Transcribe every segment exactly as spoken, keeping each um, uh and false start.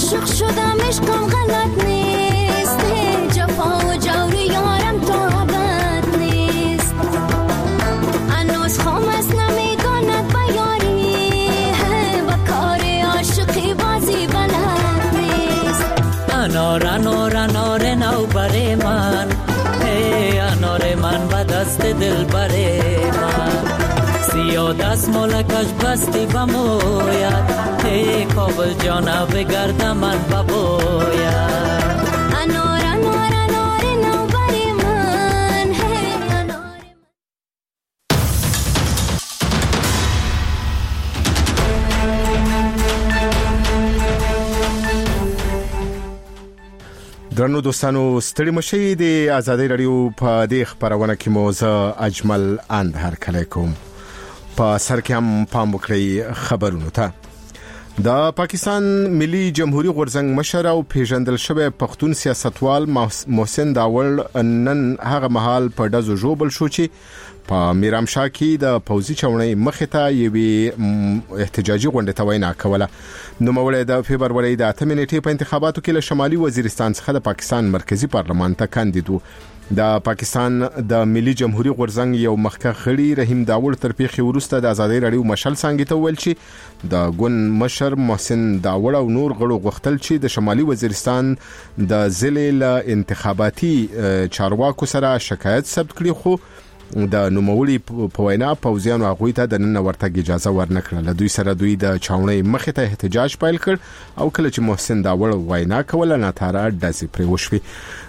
عاشق شدم عشقم غلط نیست، جفا و جور یارم طاقت نیست، هنوز خام است نمیگاند به یاری، با کار عاشقی بازی بلد نیست. انار انار انار نو بر من، انار من به دست دل بر من، سیاه دست مالکش بستی بموید، ای کابل جانا بگرد من ببوید. انار انار انار نو بر من، انار. درنو دوستانو ستړي مشي د آزادۍ رادیو په دې خبرونه کې موزه اجمل اند هر کله کوم په سر کې هم پام وکړئ خبرونو ته. د پاکستان ملي جمهوریت غورځنګ مشر او پیژندل شوی پښتون سیاستوال محسن داوړ نن هغه مهال په دزو جوبل شو چې په میرامشاه کې د پوزي چونې مخې ته یوې احتجاجي غونډه ته وینا کوله. نو مولوی د فبرवरी د اتمې نیټې په انتخاباتو کې له شمالي وزیرستان څخه د پاکستان مرکزی پارلمان ته کاندیدو. د پاکستان د ملي جمهوریت غورځنګ یو مخکښ غړي رحیم داوړ تر پیښې وروسته د آزادۍ رادیو مشل څنګه ته ویل چې د ګون مشر محسن داوړ او نور غړو غوښتل چې د شمالي وزیرستان د ضلع له انتخاباتي چارواکو سره شکایت ثبت کړي، خو د نوموړي په وینا پوزیانو هغوی ته د نن ورتګ اجازه ورنکړه. دوی سره دوی د چاونۍ مخې ته احتجاج پیل کړ او کله چې محسن داوړ وینا کوله ناتاره داسې پرې وشوي.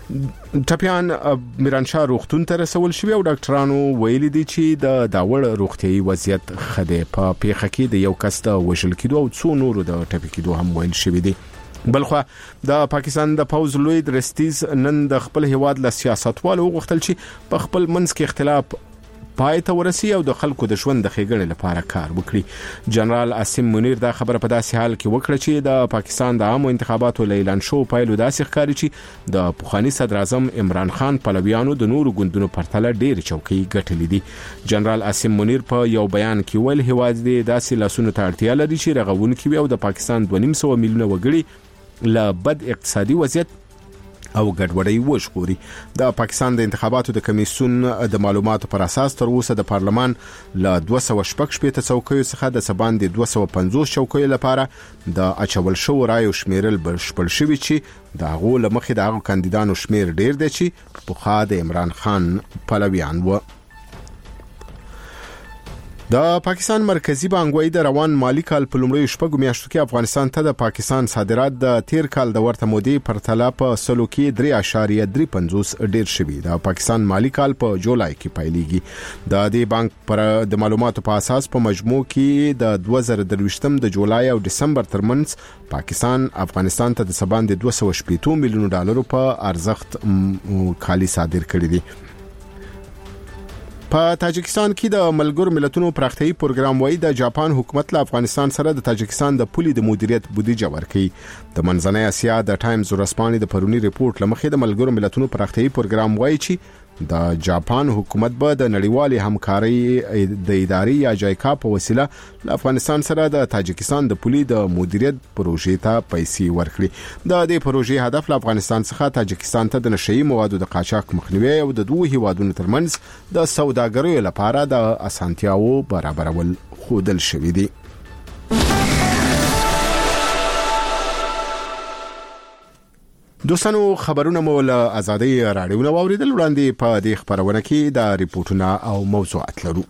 ټپیان میرانشاه روغتون ته رسول شوی او ډاکټرانو ویلي دي چې د داوړ روغتيایي وضعیت خده په پیښه کې د یو کس د وژل کېدو او څو نورو د ټپي کېدو هم ویل شوی دي. بلخو د پاکستان د پوز لوی درستیز نن د خپل هیواد له سیاستوالو غوښتل چې په خپل منځ کې اختلاف پای ته ورسي او د خلکو د ژوند د ښېګڼې لپاره کار وکړي. جنرال عاصم منیر دا خبره په داسې حال کې وکړه چې د پاکستان د عامو انتخاباتو اعلان شو پایلو داسې ښکاري چې د پخوانی صدر اعظم عمران خان پلویانو د نورو ګوندونو پرتله ډېر چوکۍ ګټلې دي. جنرال عاصم منیر په یو بیان کې ویل هیواد دې داسې لاسونو ته اړتیا لري چې رغونکي وي او د پاکستان دوه نیم سوه میلیونه وګړي له بد اقتصادي وضعیت او ګډوډۍ وژغوري. د پاکستان د انتخاباتو د کمیسیون د معلوماتو پر اساس تر اوسه د پارلمان له دوه سوه شپږ شپېته څوکیو څخه د سبان د دوه سوه پنځوس چوکیو لپاره د اچول شو رایو شمیرل بشپړ شوی چې د هغو له مخې د هغو کاندیدانو شمیر ډیر دی چې پخوا د عمران خان پلویان و. د پاکستان مرکزی بانک وايي د روان مالی کال په لومړیو شپږو میاشتو کې افغانستان ته د پاکستان صادرات د تیر کال د ورته مودې پرتله په سلو کې درې اعشاریه درې پنځوس ډیر شوي. د پاکستان مالی کال په جولای کې پیلېږي. د دې بانک پر د معلوماتو په اساس په مجموع کې د دوه زره درویشتم د جولای او دسمبر ترمنځ پاکستان افغانستان ته د سبان د دوه سوه شپېته میلیونو ډالرو په ارزښت کالي صادر کړي دي. په تاجکستان کې د ملګرو ملتونو پراختیایي پروګرام وايي د جاپان حکومت له افغانستان سره د تاجکستان د پولي د مدیریت بودیجه ورکړي. د منځنۍ اسیا د ټایمز ورځپاڼې د پرونی ریپورت لمخې د ملګرو ملتونو پراختیایي پروګرام وايي چې د جاپان حکومت به د نړیوالې همکارۍ د ادارې یا جایکا په وسیله له افغانستان سره د تاجکستان د پولي د مدیریت پروژې ته پیسې ورکړي. د دې پروژې هدف له افغانستان څخه تاجکستان ته د نشئی موادو د قاچاق مخنیوي او د دوه هیوادونو ترمنځ د سوداګریو لپاره د اسانتیاو برابرول خودل شوی دی. دوستانو خبرونه مو له آزادۍ رادیو نو اوریدل. وړاندې په دې خبرونه کې د ریپورتونو او موضوعات لرو.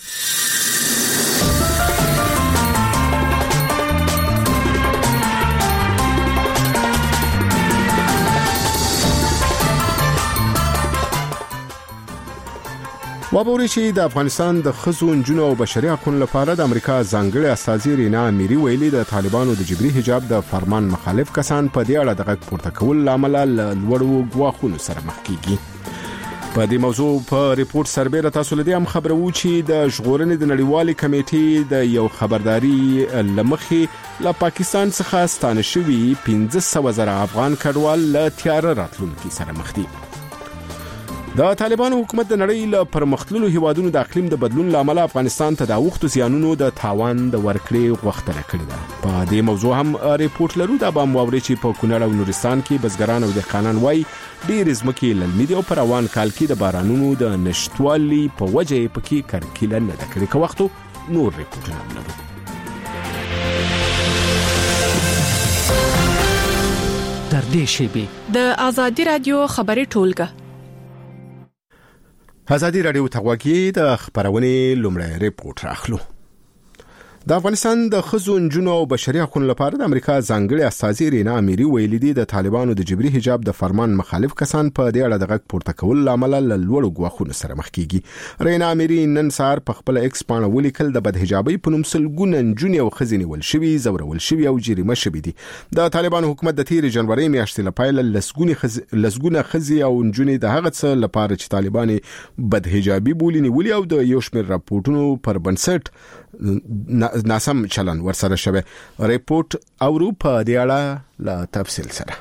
وابوري چې د افغانستان د خزو انجونو او بشري حقوقو لپاره د امریکا ځانګړي استازي رینا اميري ویلي د طالبانو د جبري حجاب د فرمان مخالف کسان په دې اړه د غږ پورته کول لامل لوړو غواخونو سره مخ کیږي. په دې موضوع په ریپورت سربېره تاسو له دې هم خبرو چې د ژغورنې د نړیوالې کمیټې د یو خبرداري لمخې له پاکستان څخه ستانه شوي پنځه سوه زره افغان کډوال له تیار راتلونکي سره مخ دي. د طالبانو حکومت د نړۍ له پرمختللو هیوادونو د اقلیم د بدلون لامل افغانستان ته د وختو زیانونو د تاوان د ورکړې غوښتنه کړې ده. په دې موضوع هم ریپورت لرو. د بام واوري چې په کونړ او نورستان کې بزګران او دهقانان وایي ډېر ځمکې للمي دي او په روان کال کې د بارانونو د نشټوالي په وجه پکې کرکیله نه ده کړې. که وختو نور ریپورتونه هم لرو. در دې شیبې د آزادي رادیو خبري ټولګه. آزادي رادیو تغواګي د خبرونې لومړی ریپورت راخلو. د افغانستان د ښځو نجونو او بشري حقوقو لپاره د امریکا ځانګړي استازي رینا اميري ویلي دي د طالبانو د جبري حجاب د فرمان مخالف کسان په دې اړه د غږ پورته کول لامل له لوړو غواخونو سره مخ کیږي. رینا اميري نن سهار په خپل ایکس باندې ولیکل د بدحجابي په نوم سلګونه نجونې او ښځې نیول شوي، زورول شوي او جریمه شوي دي. د طالبانو حکومت د تیر جنوري میاشتې لپاره لسګونه خز... لسګونه ښځې او نجونې د هغه څه لپاره چې طالبان بدحجابي بولي نیولي او د یو شمېر راپورټونو پر بنسټ ناسم چلن ورسره شوه. ریپورت اورو په دې اړه لا تفصیل سره.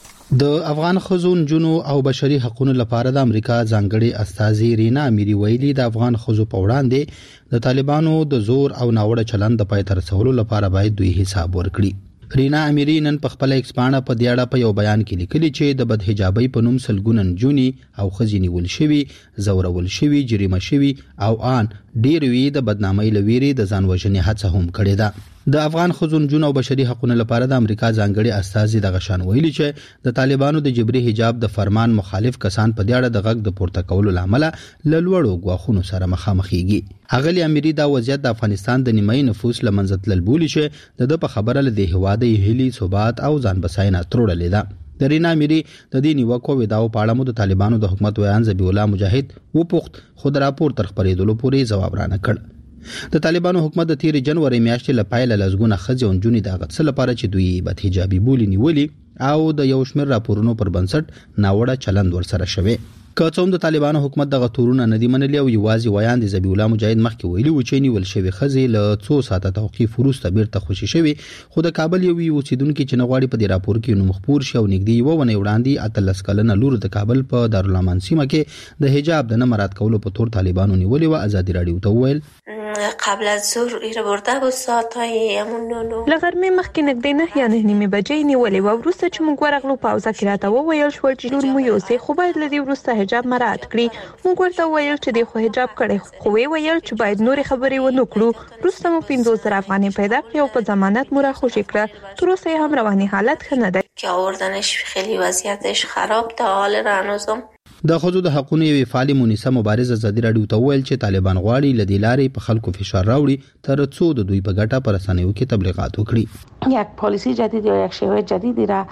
د افغان ښځو نجونو او بشري حقوقو لپاره د امریکا ځانګړي استازي رینا اميري ویلي د افغان ښځو په وړاندې د طالبانو د زور او ناوړه چلن د پای تر رسولو لپاره باید دوی حساب ورکړي. رینا اميري نن په خپل ایکس باندې په دې اړه په یو بیان کې لیکلي چې د بدحجابي په نوم سلګونه نجونې او ښځې نیول شوي، زورول شوي، جریمه شوي او ان ډېر وی د بدنامۍ لويري د ځان وژنې هڅه هم کړې ده. د افغان ښځو نجونو او بشري حقوقو لپاره د امریکا ځانګړي استازي د غشان ویلي چې د طالبانو د جبري حجاب د فرمان مخالف کسان په دې اړه د غږ د پورته کولو لامل له لوړو غواخونو سره مخامخېږي. اغلی اميري دا وضعیت د افغانستان د نیمایي نفوس لمنځت لبولي چې د په خبره له د هواد هلي ثبات او ځان بساینه ترړلې ده. د رینا اميري د دې نیوکو ویداو په اړه مو د طالبانو د حکومت ویان ذبیح الله مجاهد و پخت خود راپور تر خبرېدلو پورې جواب رانه کړ. د طالبانو حکومت د تیر جنوري میاشتې لپاره لزګونه خځې او نجونې د غڅ لپاره چې دوی بدحجابي بولي نیولي او د یو شمېر راپورونو پر بنسټ ناوړه چلند ورسره شوی. که څوم د طالبانو حکومت د غتورونه ندی منلي او یوازې ویان د ذبیح الله مجاهد مخکې ویلي و چې نیول شوی خځې له څو ساعته توقیف وروسته بیرته خوشي شوی، خو د کابل یو اوسیدونکو چې نغواړي په دې راپور کې نو مخبور شي او نګدي و ونه وړاندې اتلس کلنه لور د کابل په دارالامان سیمه کې د حجاب د نه مراد کولو په تور طالبانو نیولې و. آزادي رادیو ته ویل قبل از ظهر ایره برده بود ساعتای همون نونو لغرمه مخکې نږدې نه یا نه نیمه بجې نیولې و. وروسته چې موږ ورغلو پاوزه کې راته وویل شول چې لور مو یوسې خو باید له دې وروسته حجاب مراعات کړي. موږ ورته وویل چې دی خو حجاب کړی، خو وی ویل چې باید نورې خبرې ونه کړو. وروسته مو پنځوس زره افغانۍ پیدا کړې او په ضمانت مو راخوشي کړه. تر اوسه هم رواني حالت ښه نه دی که آوردنش خیلی وضعیتش خراب ده. حال رانوزم د خځو د حقوقو یوې فعالې مونیسه مبارز آزادي رادیو ته ویل چې طالبان غواړي لدی لارې په خلکو فشار راوړي تر څو د دوی په ګټه پر رسنیو کې تبلیغات وکړي. یک پالیسی جدید یا یک شیوه جدیدی را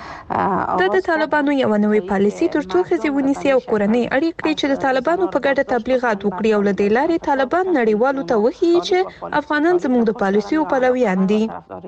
د طالبانو یو نوې پالیسی تر څو خځې ونیسي او کورنۍ اړیکې کړي چې د طالبانو په ګټه تبلیغات وکړي او لدی لارې طالبان نړیوالو ته وښيي چې افغانان زموږ د پالیسیو پلویان دي.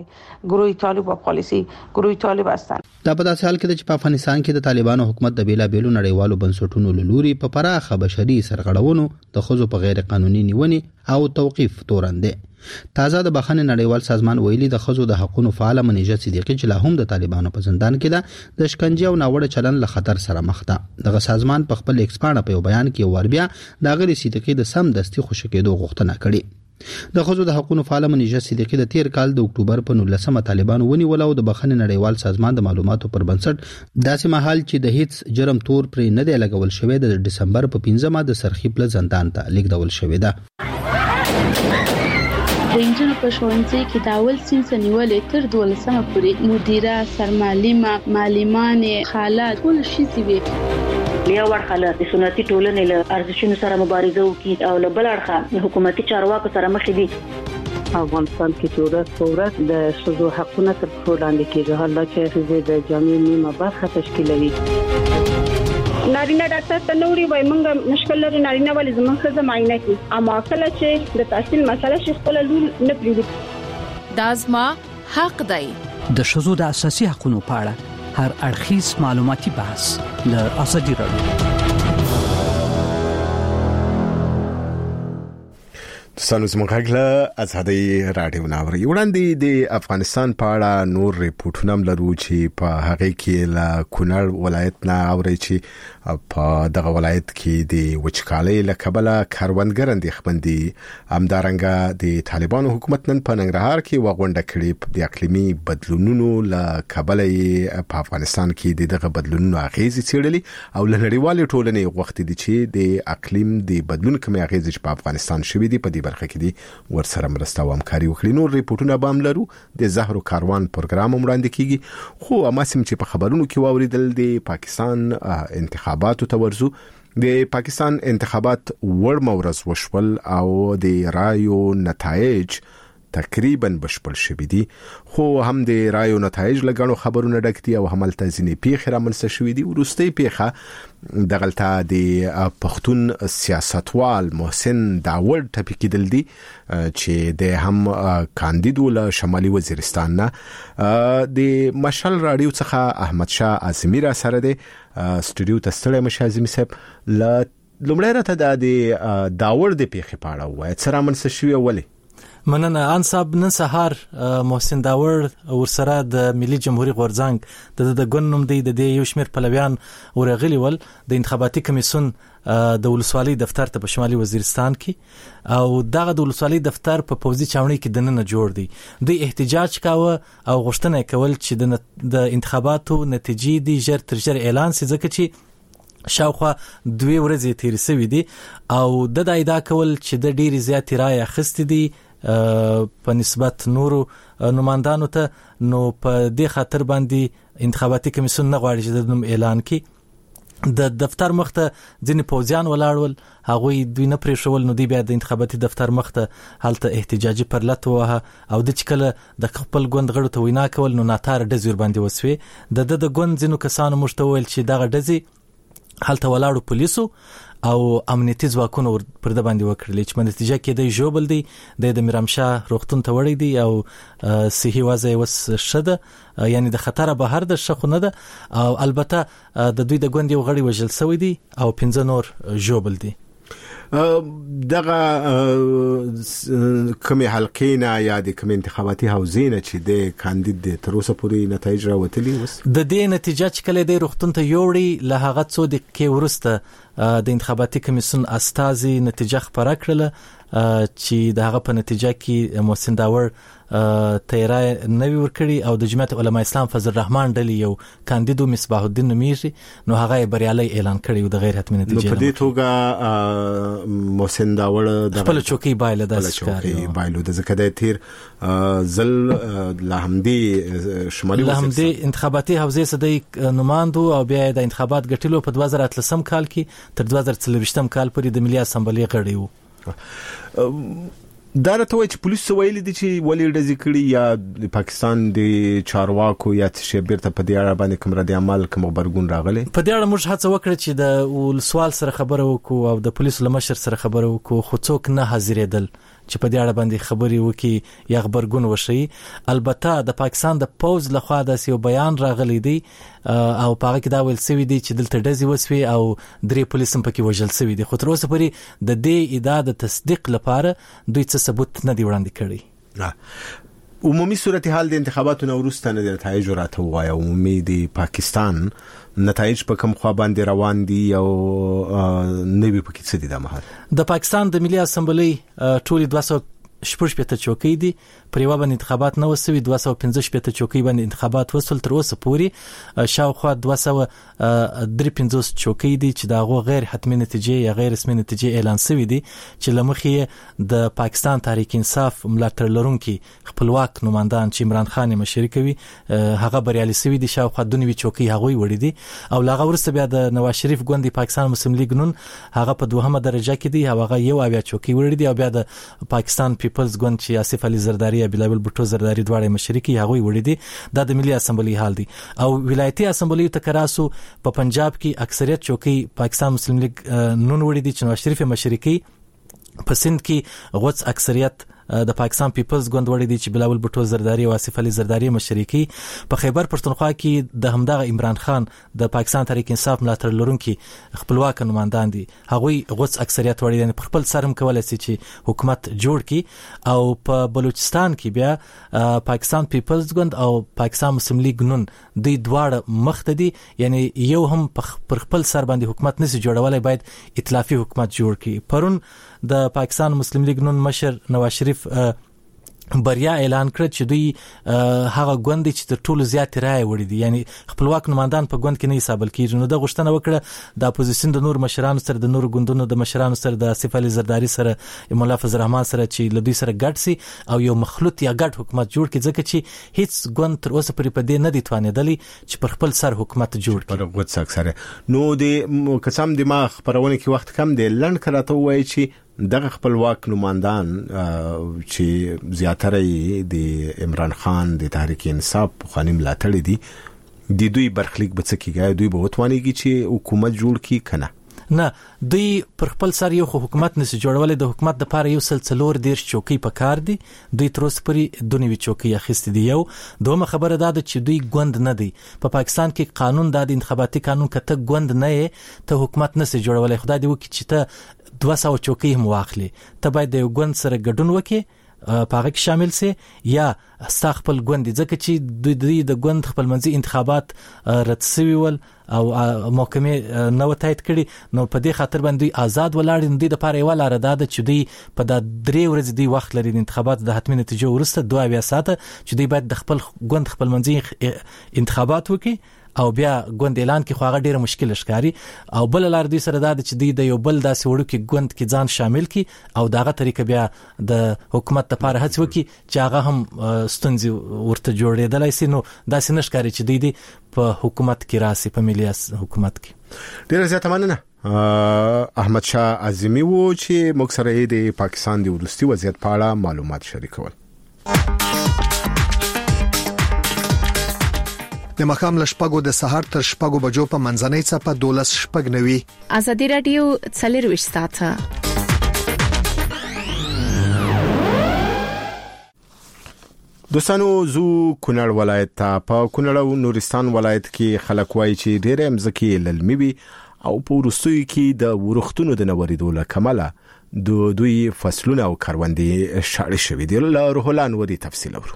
گروه طالب او پالیسی گروه طالب هستند. دا په داسې حال کې چې په افغانستان کې د طالبانو حکومت د بیلا بیلو نړیوالو بنسټونو لوري په پراخه بشري سرغړونو د خځو په غیر قانوني نیونې او توقيف تورنده. تازه د بخښنې نړیوال سازمان ویلي د خځو د حقوقو فعال منیجه صدیقی چې لا هم د طالبانو په زندان کې ده د شکنجه او ناوړه چلن له خطر سره مخ ده. دغه سازمان په خپل ایکسپانډ په بیان کې ور بیا د غیر صدیقی د سم دستي خوشی کېدو غوښتنه کړې. د خځو د حقوقو فعال منیجه صدیقی د تیر کال د اکتوبر په نولسمه طالبانو ونیول او د بخښنې نړیوال سازمان د معلوماتو پر بنسټ داسې مهال چې د هیڅ جرم تور پرې نه دی لګول شوی د دسمبر په پنځمه د سرخیپله زندان ته لیږدول شوی ده. د انجنونو په ښوونځي کې د اول صنف نیولې تر دولسمه پورې مدیره، سرمعلمه، معلمانې، خالات ټول شي وي. لیا ورخه د سنتي ټولنې له ارزښتونو سره مبارزه وکړي او له بل اړخه حکومتي چارواکو سره مخ دي. افغانستان کې چې ورځ په ورځ د ښځو حقونه تر پښو لاندې کېږي، حالا چې ښځې د جامعې نیمه برخه تشکیلوي. نارینه ډاکټر ته نوري وای مونږ مشکل لري نارینه ولې زموږ ښځه معاینه کوي، اما کله چې د تحصیل مسله شي خپل لور نه پریږدي. دا زما حق دی. د ښځو د اساسي حقوقو په اړه هر اړخیز معلوماتي بحث له آزادي رادیو. دوستانو زموږ غږ ازادي رادیو ناوري وړاندې د افغانستان په اړه نور ریپورتونه لرو چې په هغه کې لا کونړ ولایت نه اوري چې په دغه ولایت کې د وچکالۍ له کبله کاروانګر اندېښمن دي. همدارنګه د طالبانو حکومت نن په ننګرهار کې وغونډه کړې د اقلیمي بدلونونو له کبله په افغانستان کې دغه بدلونونو اغیزې څېړلې او له نړیوالې ټولنې غوښتي دي چې د اقلیم د بدلون کومې اغیزې په افغانستان شوي دي په دې برخه کې دي ورسره مرسته او همکاري وکړي. نور ریپورتونه به هم لرو. د زهر و کاروان پروګرام وړاندې کیږي. خو اماسم چې په خبرونو کې واوریدل د پاکستان انتخاباتو ته ورزو. د پاکستان انتخابات ور مورز وشول او د رایو نتایج تقریبا بشپړ شوي دي، خو هم د رایو نتایج لګانو خبرونه ډک دي او هملته ځینې پیښې رامنځته شوي دي. وروستۍ پیښه دغلته د پښتون سیاستوال محسن داوړ ټپي کېدل دي چې د هم کاندید له شمالي وزیرستان نه. د مشال رادیو څخه احمد شاه اعظمي را سره دی سټوډیو ته ستړی مشه اعظمي صاحب. ل لومړی راته د داوړ د پیښې په اړه وایي څه رامنځته شوي او ولې؟ مننه ان صاحب. نن سهار محسن داوړ ورسره د ملي جمهوریت غورځنګ د د ګوند نوم دی د یو شمېر پلویان ورغلي ول د انتخاباتي کمیسیون د ولسوالۍ دفتر ته په شمالي وزیرستان کې او دغه د ولسوالۍ دفتر په پوزي چاوني کې دننه جوړ دی. دوی احتجاج کاوه او غوښتنه کول چې د انتخاباتو نتیجې دی ژر تر ژره اعلان شي، ځکه چې شاوخوا دوی ورځې تیر شوې دي او د دا ادعا کول چې د ډېری زیاتې رایې اخیستې دي په نسبت نورو نمائندانو ته. نو په دې خاطر باندې انتخاباتي کمیسیون نه غواړي چې د نوم اعلان کړي. د دفتر مخته ځینې پوځیان ولاړول، هغوی دوی نه پرېښول، نو دوی بیا د انتخاباتي دفتر مخته هلته احتجاجي پرلت ووهه او د چې کله د خپل ګوند غړو ته وینا کول نو ناتاره ډزې ورباندې وسوې. د د ګوند ځینو کسانو موږ ته وویل چې دغه ډزې هلته ولاړو پولیسو او امنیتي ځواکونو پر د باندې وکړل چې په نتیجه کې د ژوبل دی د میرامشاه روغتون ته وړي دي او صحي وضع وس شده، یعنی د خطر بهر د شخو نه ده او البته د دوی د ګوند یو غړي وژل شوی دی او پنځه نور ژوبل دي. دغه کومې حلقې نه یا د کومې انتخاباتي حوزې نه چې د کاندید تر اوسه پورې نتایج راوتلي وس د دې نتیجه چې کله د روغتون ته یوړي له هغه څو دقیقې وروسته د انتخاباتي کمیسیون استازي نتیجه خبره کړله چې د هغه په نتیجه کې محسن داوړ تیرای نوی ورکړي او د جمعیت علماء اسلام فضل الرحمن ډلی یو کاندیدو مصباح الدین نومیږي نو هغه بریالي اعلان کړی د غیر حتمی نتیجه. نو په دې توګه محسن داوړ د خپل چوکۍ بایله د ښکاری بایلو د زکه د تیر زل لهمدي شمالي لهمدي انتخاباتي حوزې سدي نماندو او بیا د انتخابات ګټلو په دوه زره اتلسم کال کې تر دوه زره څلوېښتم کال پورې د ملي اسمبلی غړی وو. دا راته وایي چې پولیس ویلي دي چې ولې ډزې کړي یا پاکستان د چارواکو یا څه بیرته په دې اړه باندې کوم رد عمل کوم خبرګون راغلی؟ په دې اړه موږ هڅه وکړه چې د ولسوال سره خبرو وکړو او د پولیسو لمشر سره خبرو وکړو، خو څوک نه حاضرېدل چې په دې اړه باندې خبري وکړي یا خبرګون وشي. البته د پاکستان د پوز لخوا د یو بیان راغلی دی او په هغه کې دا ویل شوی دی چې دلته ډزې وسوي او درې پولیس هم پکې وژل شوي دي، خو تر اوسه پورې د دې ادعا د تصدیق لپاره دوی څه ثبوت نه دی وړاندې کړی. عمومي صورتحال د انتخاباتو نه وروسته نه د نتایج راته وایي. عمومي د پاکستان نتایج په کوم خوا باندې روان دي او نوی پکې څه دي د مهال؟ د پاکستان د ملي اسمبلی ټولي دوه سوه شپږ شپېته چوکۍ دي، پر یوه باندې انتخابات نه وسوي، دوه سوه پنځه شپېته چوکۍ باندې انتخابات وسول. تر اوسه پورې شاوخوا دوه سوه درې پنځوس چوکۍ دي چې د هغو غیر حتمي نتیجې یا غیر رسمي نتیجې اعلان شوي دي چې له مخې د پاکستان تحریک انصاف ملاتړ لرونکي خپلواک نمایندان چې عمران خان یې مشري کوي هغه بریالي شوي دي، شاوخوا دوه نوي چوکۍ هغوی وړي دي او له هغه وروسته بیا د نواز شریف ګوند پاکستان مسلم لیگ نون هغه په دوهمه درجه کې دی، هغه یو اویا چوکۍ وړي دي او بیا د پاکستان پیپلز ګوند چې آصف علي زرداری یا بلاول بوټو زرداری دواړه مشرکي هغوی وړي دي. دا د ملي اسمبلی حال دی او ولایتي اسمبلی ته کراسو په پنجاب کې اکثریت چوکۍ پاکستان مسلم لیگ نون وړي دي چې نواز شریف مشرکي، په سند کې غوڅ اکثریت د پاکستان پیپلز ګوند وړي دي چې بلاول بوټو زرداری او آصف علي زرداری مشري کوي. په خیبر پښتونخوا کې د همدغه عمران خان د پاکستان تحریک انصاف ملاتړ لرونکي خپلواک نمائندان دي. هغوی غوڅ اکثریت وړي دي، په خپل سر هم کولای شي چې حکومت جوړ کړي. او په بلوچستان کې بیا پاکستان پیپلز ګوند او پاکستان مسلم لیگ نون دوی دواړه مخته دي، یعنی یو هم پر خپل سر باندې حکومت نشي جوړولای، باید ائتلافي حکومت جوړ کړي. پرون د پاکستان مسلم لیگ نون مشر نواز شریف بریا اعلان کړ چې دوی هغه ګوند چې تر ټولو زیات رائے وړي دي، یعنی خپلواک نمائندان په ګوند کې نه حسابل کیږي. نو د غوښتنه وکړه د اپوزیشن د نور مشرانو سره، د نور ګوندونو د مشرانو سره، د آصف علي زرداری سره، مولا فضل الرحمن سره چې لدوی سره ګډ سي او یو مخلوط یا ګډ حکومت جوړ کړي، ځکه چې هیڅ ګوند تر اوسه پورې په دې نه دي توانېدلی چې پر خپل سر حکومت جوړ کړي. پر غوڅ اکثره نو د قسم دماغ خبرونه کې وخت کم دی، لند کراته وایي چې دغه خپلواک نمائندان چې زیاتره د عمران خان د تحریک انصاف خاني ملاتړي دي، د دوی برخلیک به څه کیږي؟ دوی به وتوانیږي چې حکومت جوړ کړي کنه؟ نه، دوی پر خپل سر یو حکومت نشي جوړولای. د حکومت د لپاره یو سلسلور دیرش چوکۍ په کار دي، دوی تر اوسه پورې دونیوي چوکۍ اخیستې دي. یو دومره خبره ده چې دوی ګوند نه دي. په پاکستان کې قانون د انتخاباتي قانون کته ګوند نه یې ته حکومت نشي جوړولای. خدای دې وکړي چې ته دوه سوه چوکۍ هم واخلي، ته باید د یو ګوند سره ګډون وکړي، په هغه کې شامل سي، یا ستا خپل ګوند، ځکه چې دوی دوی د ګوند خپلمنځي انتخابات رد شوي ول او محکمې نو تایید کړي. نو په دې خاطر باندې آزاد ولاړ دي. د لپاره یو لار ده چې دوی په د درې ورځې دی وخت لري د انتخابات د حتمی نتیجه ورسته دوه اویا ساعته چې دوی باید د خپل ګوند خپلمنځي انتخابات وکړي او بیا ګوند اعلان کې خو هغه ډیره مشکل ښکاری. او بل لار دوی سره دا چې دوی د یو بل داسې وړو کې ګوند کې ځان شامل کړي او داغه طریقه بیا د حکومت لپاره هڅه وکړي چې هغه هم ستونزې ورته جوړېدلای شي. نو داسې نشکاري چې دوی په حکومت کې راسي، په ملي حکومت کې. ډیره زیاته مننه احمد شاه عظیمی وو چې موږ سره د پاکستان د ورستي وضعیت په اړه معلومات شریکول. د مخام لشپګو د سحر تر شپګو بجو په منځنۍ صفه دولس شپګ نوي. ازادي رادیو څلرويشت ساعته. دوستانو زو کونړ ولایت ته په کونړ او نورستان ولایت کې خلک وایي چې ډېر امزکه للمي وي او په ورستوي کې د ورختونو د نوریدو لکمله د دوی فصلونه او کاروندې شاړې شوې دي. له روحلان ودی تفصیل ورو.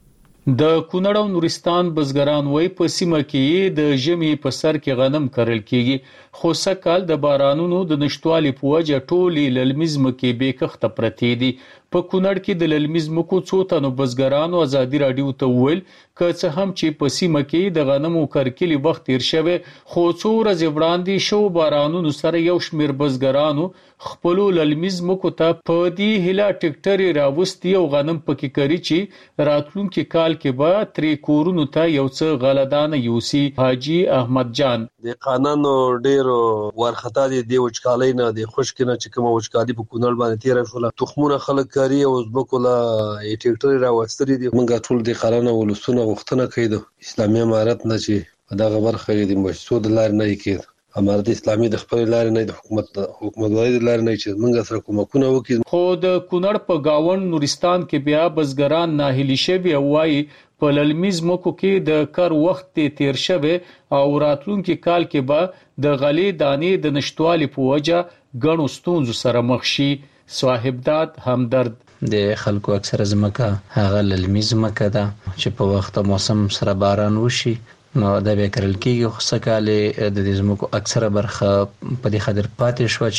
د کونړ او نورستان بزګران وای په سیمه کې د ژمي په سر کې غنم کرل کیږي، خو سکهال د بارانونو د نشټوالي په وجه ټولې للمیزم کې بیکخته پرتې دي. په کونړ کې د للمیزم کو څو تنو بزګرانو ازادي رادیو ته ویل که څه هم چې په سیمه کې د غنمو کرکلی وخت تیر شوه، خو څو ورځې وړاندې شو بارانونو سره یو شمیر بزګرانو خپل للمیزم کو ته په دې هله ټریکټر راوستي او غنم پکې کری چې راتلونکي کال کې به تری کورونو ته یو څه غلدان یوسي. حاجی احمد جان د قانونو ډیرو ورختا دي د وچکالۍ نه د خوشکنه چې کوم وچکالي په کونړ باندې تیر شول، تخمونه خلک کاری او زبکولا ټریکټر راوستري دي. موږ ټول د قانون ولسونه غوښتنه کوي د اسلامي امارت نه چې دا خبره د مشهود لار نه کېد، امارت اسلامي د خپل لار نه د حکومت حکومتوالي د لار نه چې موږ سره کومکونه وکړي. خو د کونړ په گاون نورستان کې بیا بزګران ناهیلي شوي او وايي په للمیزمو کې د کار وخت تیر شوه او راتلونکي کال کې به د غلې دانې د نشټوالي په وجه غنو ستونزو سره مخ شي. صاحبداد همدرد د خلکو اکثره زمکه هغه للمیزمکه ده چې په وخت موسم سره باران وشي نو دا به کرل کېږي، خو سکهاله د دې زمکو اکثره برخه په دې خاطر پاتې شو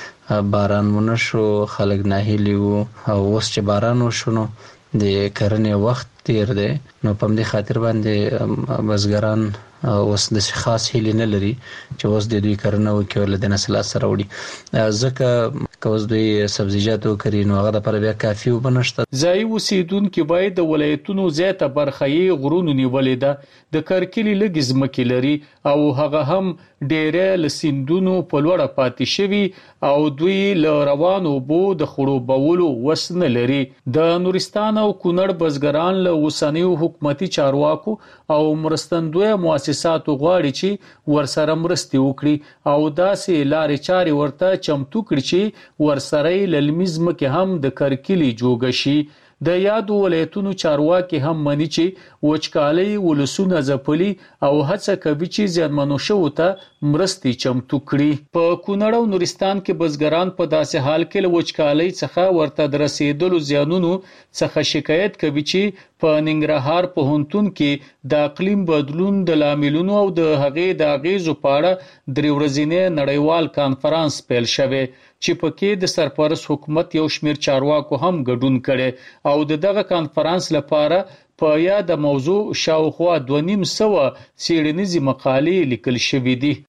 چې باران ونه شو، خلک ناهیلي وو او اوس چې باران وشو نو د کرنې وخت تیر دی نو په دې خاطر باندې بزګران اوس د خاص هیله نه لري چې اوس د دوی کرنه وکړي ول د نسل سره وړي، ځکه کوز دوی سبزیجات وکړي نو هغه لپاره بیا کافي وبنشته. ځای اوسیدونکو باید د ولایتونو زیاته برخه یې غرونو نیولې ده، د کرکلی لګ ځمکې لري او هغه هم ډېره لسیندونو په لوړه پاتې شوي او دوی له روانو بو د خړوبولو وسنه لري. د نورستان او کونړ بزګران له اوسنیو حکومتي چارواکو او مرستندوی مؤسساتو غواړي چې ورسره مرستې وکړي او داسې لارې چارې ورته چمتو کړي چې ورسره للمیز مکه هم د کرکلی جوګ شي. د یادو ولایتونو چارواکي هم مني چې وچکالي ولسونه ځپلي او هڅه کوي چې زیانمنو شوو ته مرستي چمتو کړي. په کونړ او نورستان کې بزګران په داسې حال کې له وچکالي څخه ورته د رسیدلو زیانونو څخه شکایت کوي چې په ننګرهار پوهنتون کې د اقلیم بدلون د لاملونو او د هغې د اغیزو په اړه درې ورځې نړیوال کانفرنس پیل شوی چې پکې د سرپرست حکومت یو شمېر چارواکو هم ګډون کړي او د دغه کانفرنس لپاره په یاد موضوع شاوخوا دوه نیم سوه څېړنیزې مقالې لیکل شوې دي.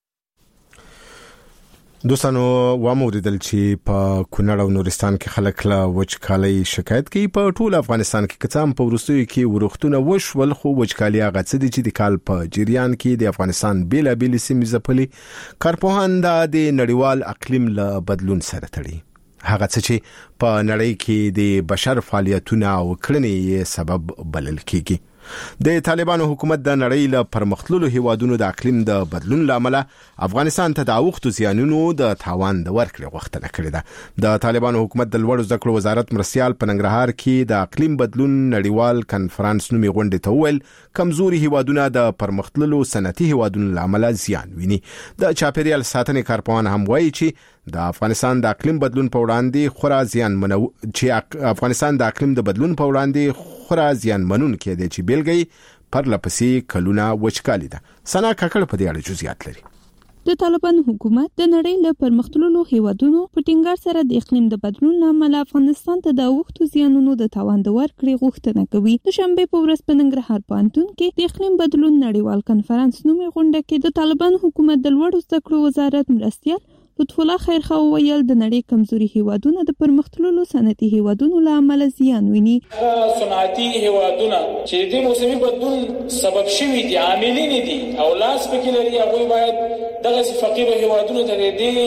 دوستانو واموریدل چې په کونړ او نورستان کې خلک له وچکالۍ شکایت کوي. په ټول افغانستان کې کڅام په ورستیو کې ورختونه وشول خو وچکالي هغه څه دي چې د کال په جریان کې د افغانستان بیلابېلې سیمې ځپلي. کارپوهان دا د نړیوال اقلیم له بدلون سره تړي. هغه څه چې په نړۍ کې د بشر فعالیتونه او کړنې سبب بلل کیږي. د طالبانو حکومت د نړۍ له پرمختللو هیوادونو د اقلیم د بدلون لامل افغانستان ته د اوختو زیانونو د تاوان د ورکړې غوښتنه کړې ده. د طالبانو حکومت د لوړو زده کړو وزارت مرستيال په ننګرهار کې د اقلیم بدلون نړیوال کانفرنس نومي غونډې ته وویل کمزوري هیوادونه د پرمختللو صنعتي هیوادونو لامل زیان ویني. د چاپیریال ساتنې کارپوهان هم وایي چې د افغانستان د اقلیم بدلون په وړاندې خورا زیان منو چې افغانستان د اقلیم د بدلون په وړاندې خورا زیان منون کې دی چې بیلګې پر لپسې کلونه وچکالي ده. سنا ککړ په دې اړه جزئیات لري. د طالبان حکومت د نړۍ له پرمختللو هیوادونو په ټینګار سره د اقلیم د بدلون لامل افغانستان ته د اوختو زیانونو د تاوان د ورکړې غوښتنه کوي. د شنبه په ورځ په ننګرهار پوهنتون کې د اقلیم بدلون نړیوال کانفرنس نومي غونډه کې د طالبان حکومت د لوړو زده کړو وزارت مرستيال لطف الله خیرخوا ویل د نړۍ کمزوري هیوادونه د پرمختللو صنعتي هیوادونو له امله زیان ویني. صنعتي هیوادونه چې د موسمي بدلون سبب شوي دي عاملین دي او لاس پکې لري هغه باید دغه فقیر هیوادونو ته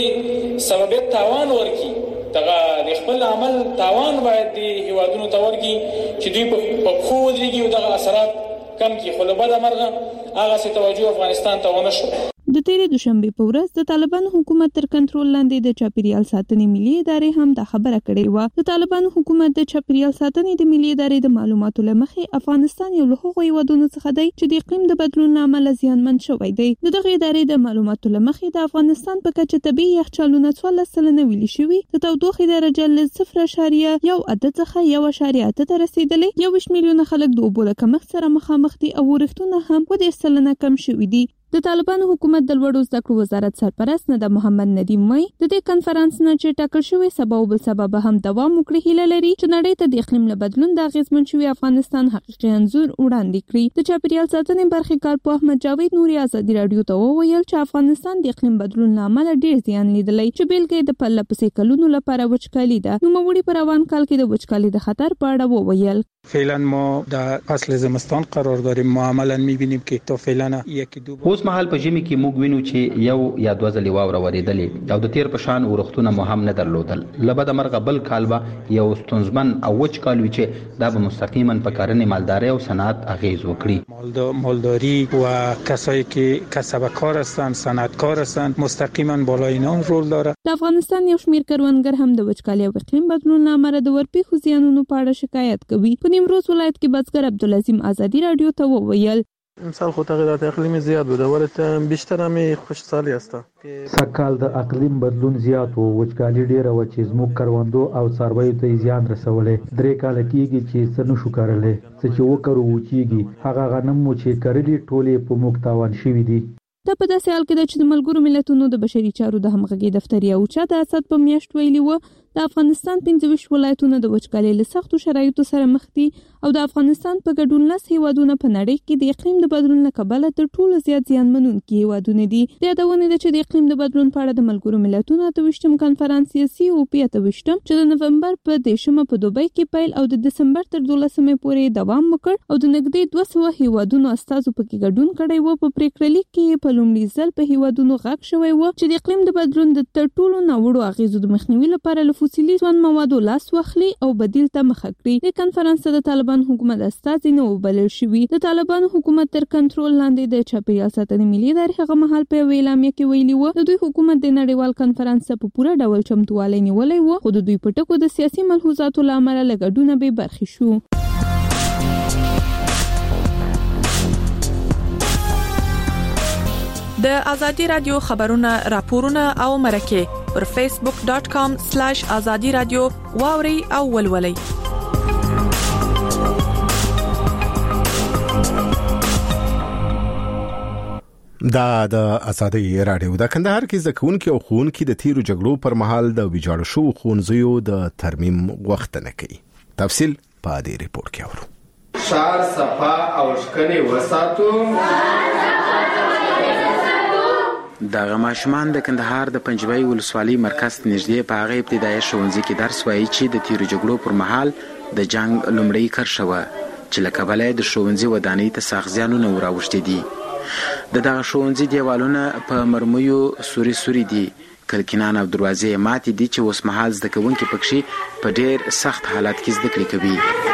د سبب تاوان ورکړي. دغه د خپل عمل تاوان باید د هیوادونو ته ورکړي چې دوی په خو ودرېږي او دغه اثرات کم کړي. خو له بده مرغه هغه څه توجه افغانستان ته ونه شو. د تیرې دوشنبه په ورځ د طالبان حکومت تر کنټرول لاندې د چاپیریال ساتنې ملي ادارې هم دا خبره کړې و. د طالبان حکومت د چاپیریال ساتنې د ملي ادارې د معلوماتو لمخې افغانستان یو له هغو هیوادونو څخه دی چې د اقلیم د بدلون لامل زیانمن شوی دی. د دغه ادارې د معلوماتو لمخې د افغانستان په کچه طبيعي یخچالونه څوارلس سلنه ویلي شوي، د تودوخې درجه له صفر اعشاریه یو عدد څخه یو اعشاریه اته ته رسیدلې. یو میلیون خلک د اوبو له کمښت سره مخامخ دي او ورښتونه هم په دې سلنه کم شوي دي. د طالبانو حکومت د لوړو زده کړو وزارت سرپرست ندا محمد ندیم وایي د دې کانفرنس نه چې ټاکل شوی سبب بل سبب هم دوام وکړي هیله لري چې نړۍ ته د اقلیم له بدلون د اغیزمن شوی افغانستان حقیقي انځور وړاندې کړي. د چاپیریال ساتنې برخې کارپوه احمد جاوید نوري ازادي رادیو ته وویل چې افغانستان د اقلیم بدلون لامل ډیر زیان لیدلی چې بیلګې د پله پسې کلونو لپاره وچکالي ده. نو موړي پر روان کال کې د وچکالي د خطر په اړه وویل. فعلا ما در فصل زمستان قرار داریم. ما عملا می‌بینیم که تا فعلا یکی دو اوس مهال په ژمي کې موږ وینو چې یو یا دوه ځلې واوره ورېدلې او د تیر په شان ورښتونه مو هم نه درلودل. لبد مرغه بل کال به یو ستونزمن او وچ کال وي چې دا به مستقیما په کرنې مالداري او صنعت اغیز وکړي. مالداری و کسایی که کسبکار هستند صنعتکار هستند مستقیما بالای اینا رول داره. د افغانستان یو شمېر کروندګر هم د وچکالي او اقلیم بدلون لامل د ورپېښو زیانونو په اړه شکایت کوي. په نیمروز ولایت کې بزګر عبدالعظیم آزادی رادیو ته وویل امسال خود تغییرات اقلیمی زیاد بوده ولی بیشتر هم خوشحالی است. سکال د اقلیم بدلون زیات وو، وچکالي ډیره و چې زموږ کروندو او څارویو ته زیان رسولې. درې کال کېږي چې څه نشو کړلې، څه چې وکړو وچیږي. هغه غنم مو چې کرلې ټولې په موږ تاوان شوي دي. دا په داسې حال کې ده چې د ملګرو ملتونو د بشري چارو د همغږي دفتر یو چا د اسد په میاشت ویلي و د افغانستان پنځه ویشت ولایتونه د وچکالۍ له سختو شرایطو سره مخ دي او د افغانستان په ګډون لس هیوادونه په نړۍ کې د اقلیم د بدلون له کبله تر ټولو زیات زیانمنونکي هیوادونه دي. د یادونه ده چې د اقلیم د بدلون په اړه د ملګرو ملتونو اته ویشتم کنفرانس سی او پی اته ویشتم چې د نومبر په دیشمه په دوبۍ کې پیل او د دسمبر تر دولسمې پورې دوام وکړ او د نږدې دوه سوه هیوادونو استازو پکې ګډون کړی و. په پریکړه لیک کې په لومړي ځل په هیوادونو غږ شوی و چې د اقلیم د بدلون د تر ټولو ناوړو اغیزو د مخنیوي لپاره له فوسیلي ځوان موادو لاس واخلي او بدیل ته مخه کړي. د کنفرانس د طالبان حکومت استازي نه وبلل شوي. د طالبان حکومت تر کنټرول لاندې د چاپیریال ساتنې ملي ادارې هغه مهال په اعلامیه کې ویلي و د دوی حکومت د نړیوال کنفرانس په پوره ډول چمتووالی نیولی و، خو د دوی په ټکو د سیاسي ملحوظاتو له امله له ګډونه بې برخې شو. د ازادي رادیو خبرونه راپورونه او مرکه پر فیسبوک ډاٹ کام سلیش ازادي رادیو واوري او ولولي. دا د ازادي رادیو د کندهار کې ځکهونکو او خونکو د تیرو جګړو پر مهال د ویجاړ شو خونځیو د ترمیم غوښتنه کوي. تفصیل په دې ریپورت کې اورو. شار صفا او شکنه وساتو. دغه ماشومان د کندهار د پنجوي ولسوالۍ مرکز نږدې په هغه ابتدایي ښوونځي کې درس وایي چې د تیرو جګړو پر مهال د جنگ لومړی کرښه و چې له کبله د ښوونځي ودانۍ ته ساغزیانونه وراوښتي دي. د دغه ښوونځي دیوالونه په مرمیو سوري سوري دي، کلکینان او دروازې ماتې دي چې اوس مهال زده کوونکي پکې په ډېر سخت حالت کې زده کړې کوي.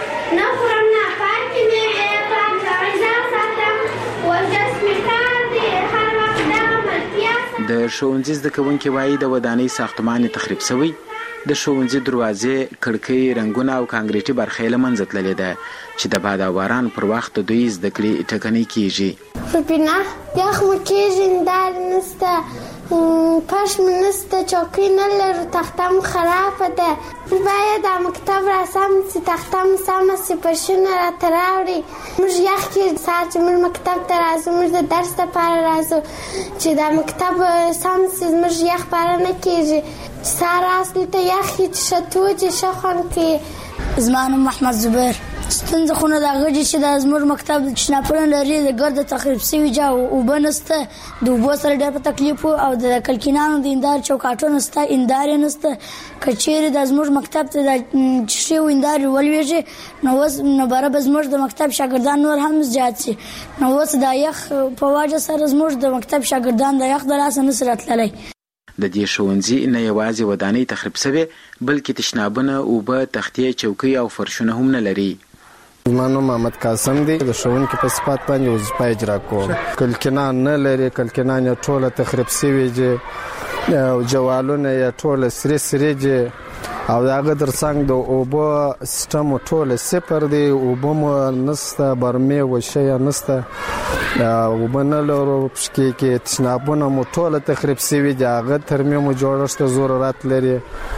د ښوونځي زده کوونکي وایي د ودانۍ ساختمان تخریب شوی، د ښوونځي دروازې، کړکۍ، رنګونه او کانکریټي برخې له منځه تللې ده چې د باد او باران پر وخت دوی زده کړې ټکنۍ کیږي. په بنا یخ مو کېږي، اندار نسته، پش مو نسته، چوکۍ نه لرو، تخته مو خرابه ده. باید د مکتب را سم سي، تخته مو سمه سي، پشونه راته راوړي. موږ یخ کېږي سهار چې موږ مکتب ته راځو، موږ د درس دپاره راځو چې د مکتب سم سي، موږ یخ پاره نه کېږي. سهار اصلي ته یخ چې ښه توجي ښه خوند کوي. زما نوم محمد زبیر. ستونزه خو نه دا غږی چې د زموږ مکتب شناپونه لري د ګرد تخریب شوي جا اوبه نسته، د اوبو سره ډېر په تکلیف او د کلکینانو د اندار چوکاټونه نسته، اندار یې نسته. که چیرې د زموږ مکتب ته د ښې اندار ولویږي نو اوس نو بره به زموږ د مکتب شاګردان نور هم زیات شي. نو اوس د یخ په وجه سره زموږ د مکتب شاګردان د یخ د لاسه نسي راتللی. د دې ښوونځي نه یوازې ودانۍ تخریب شوې بلکې تشنابونه، اوبه، تختې، چوکۍ او فرشونه هم نه لري. زما نوم محمد قاسم دی، د ښوونکي په صفت باندې وظیفه اجرا کوم. کلکینان نه لري، کلکینان یې ټوله تخریب شوي دي او جوالونه یې ټوله سرې سرې دي او د هغه ترڅنګ د اوبو سیستم ټوله صفر دی، اوبه مو نسته، برمې وشی نسته، اوبه نه لرو، پشکې کې تشنابونه مو ټوله تخریب شوي دي، هغه ترمیم مو جوړښت ضرورت لري.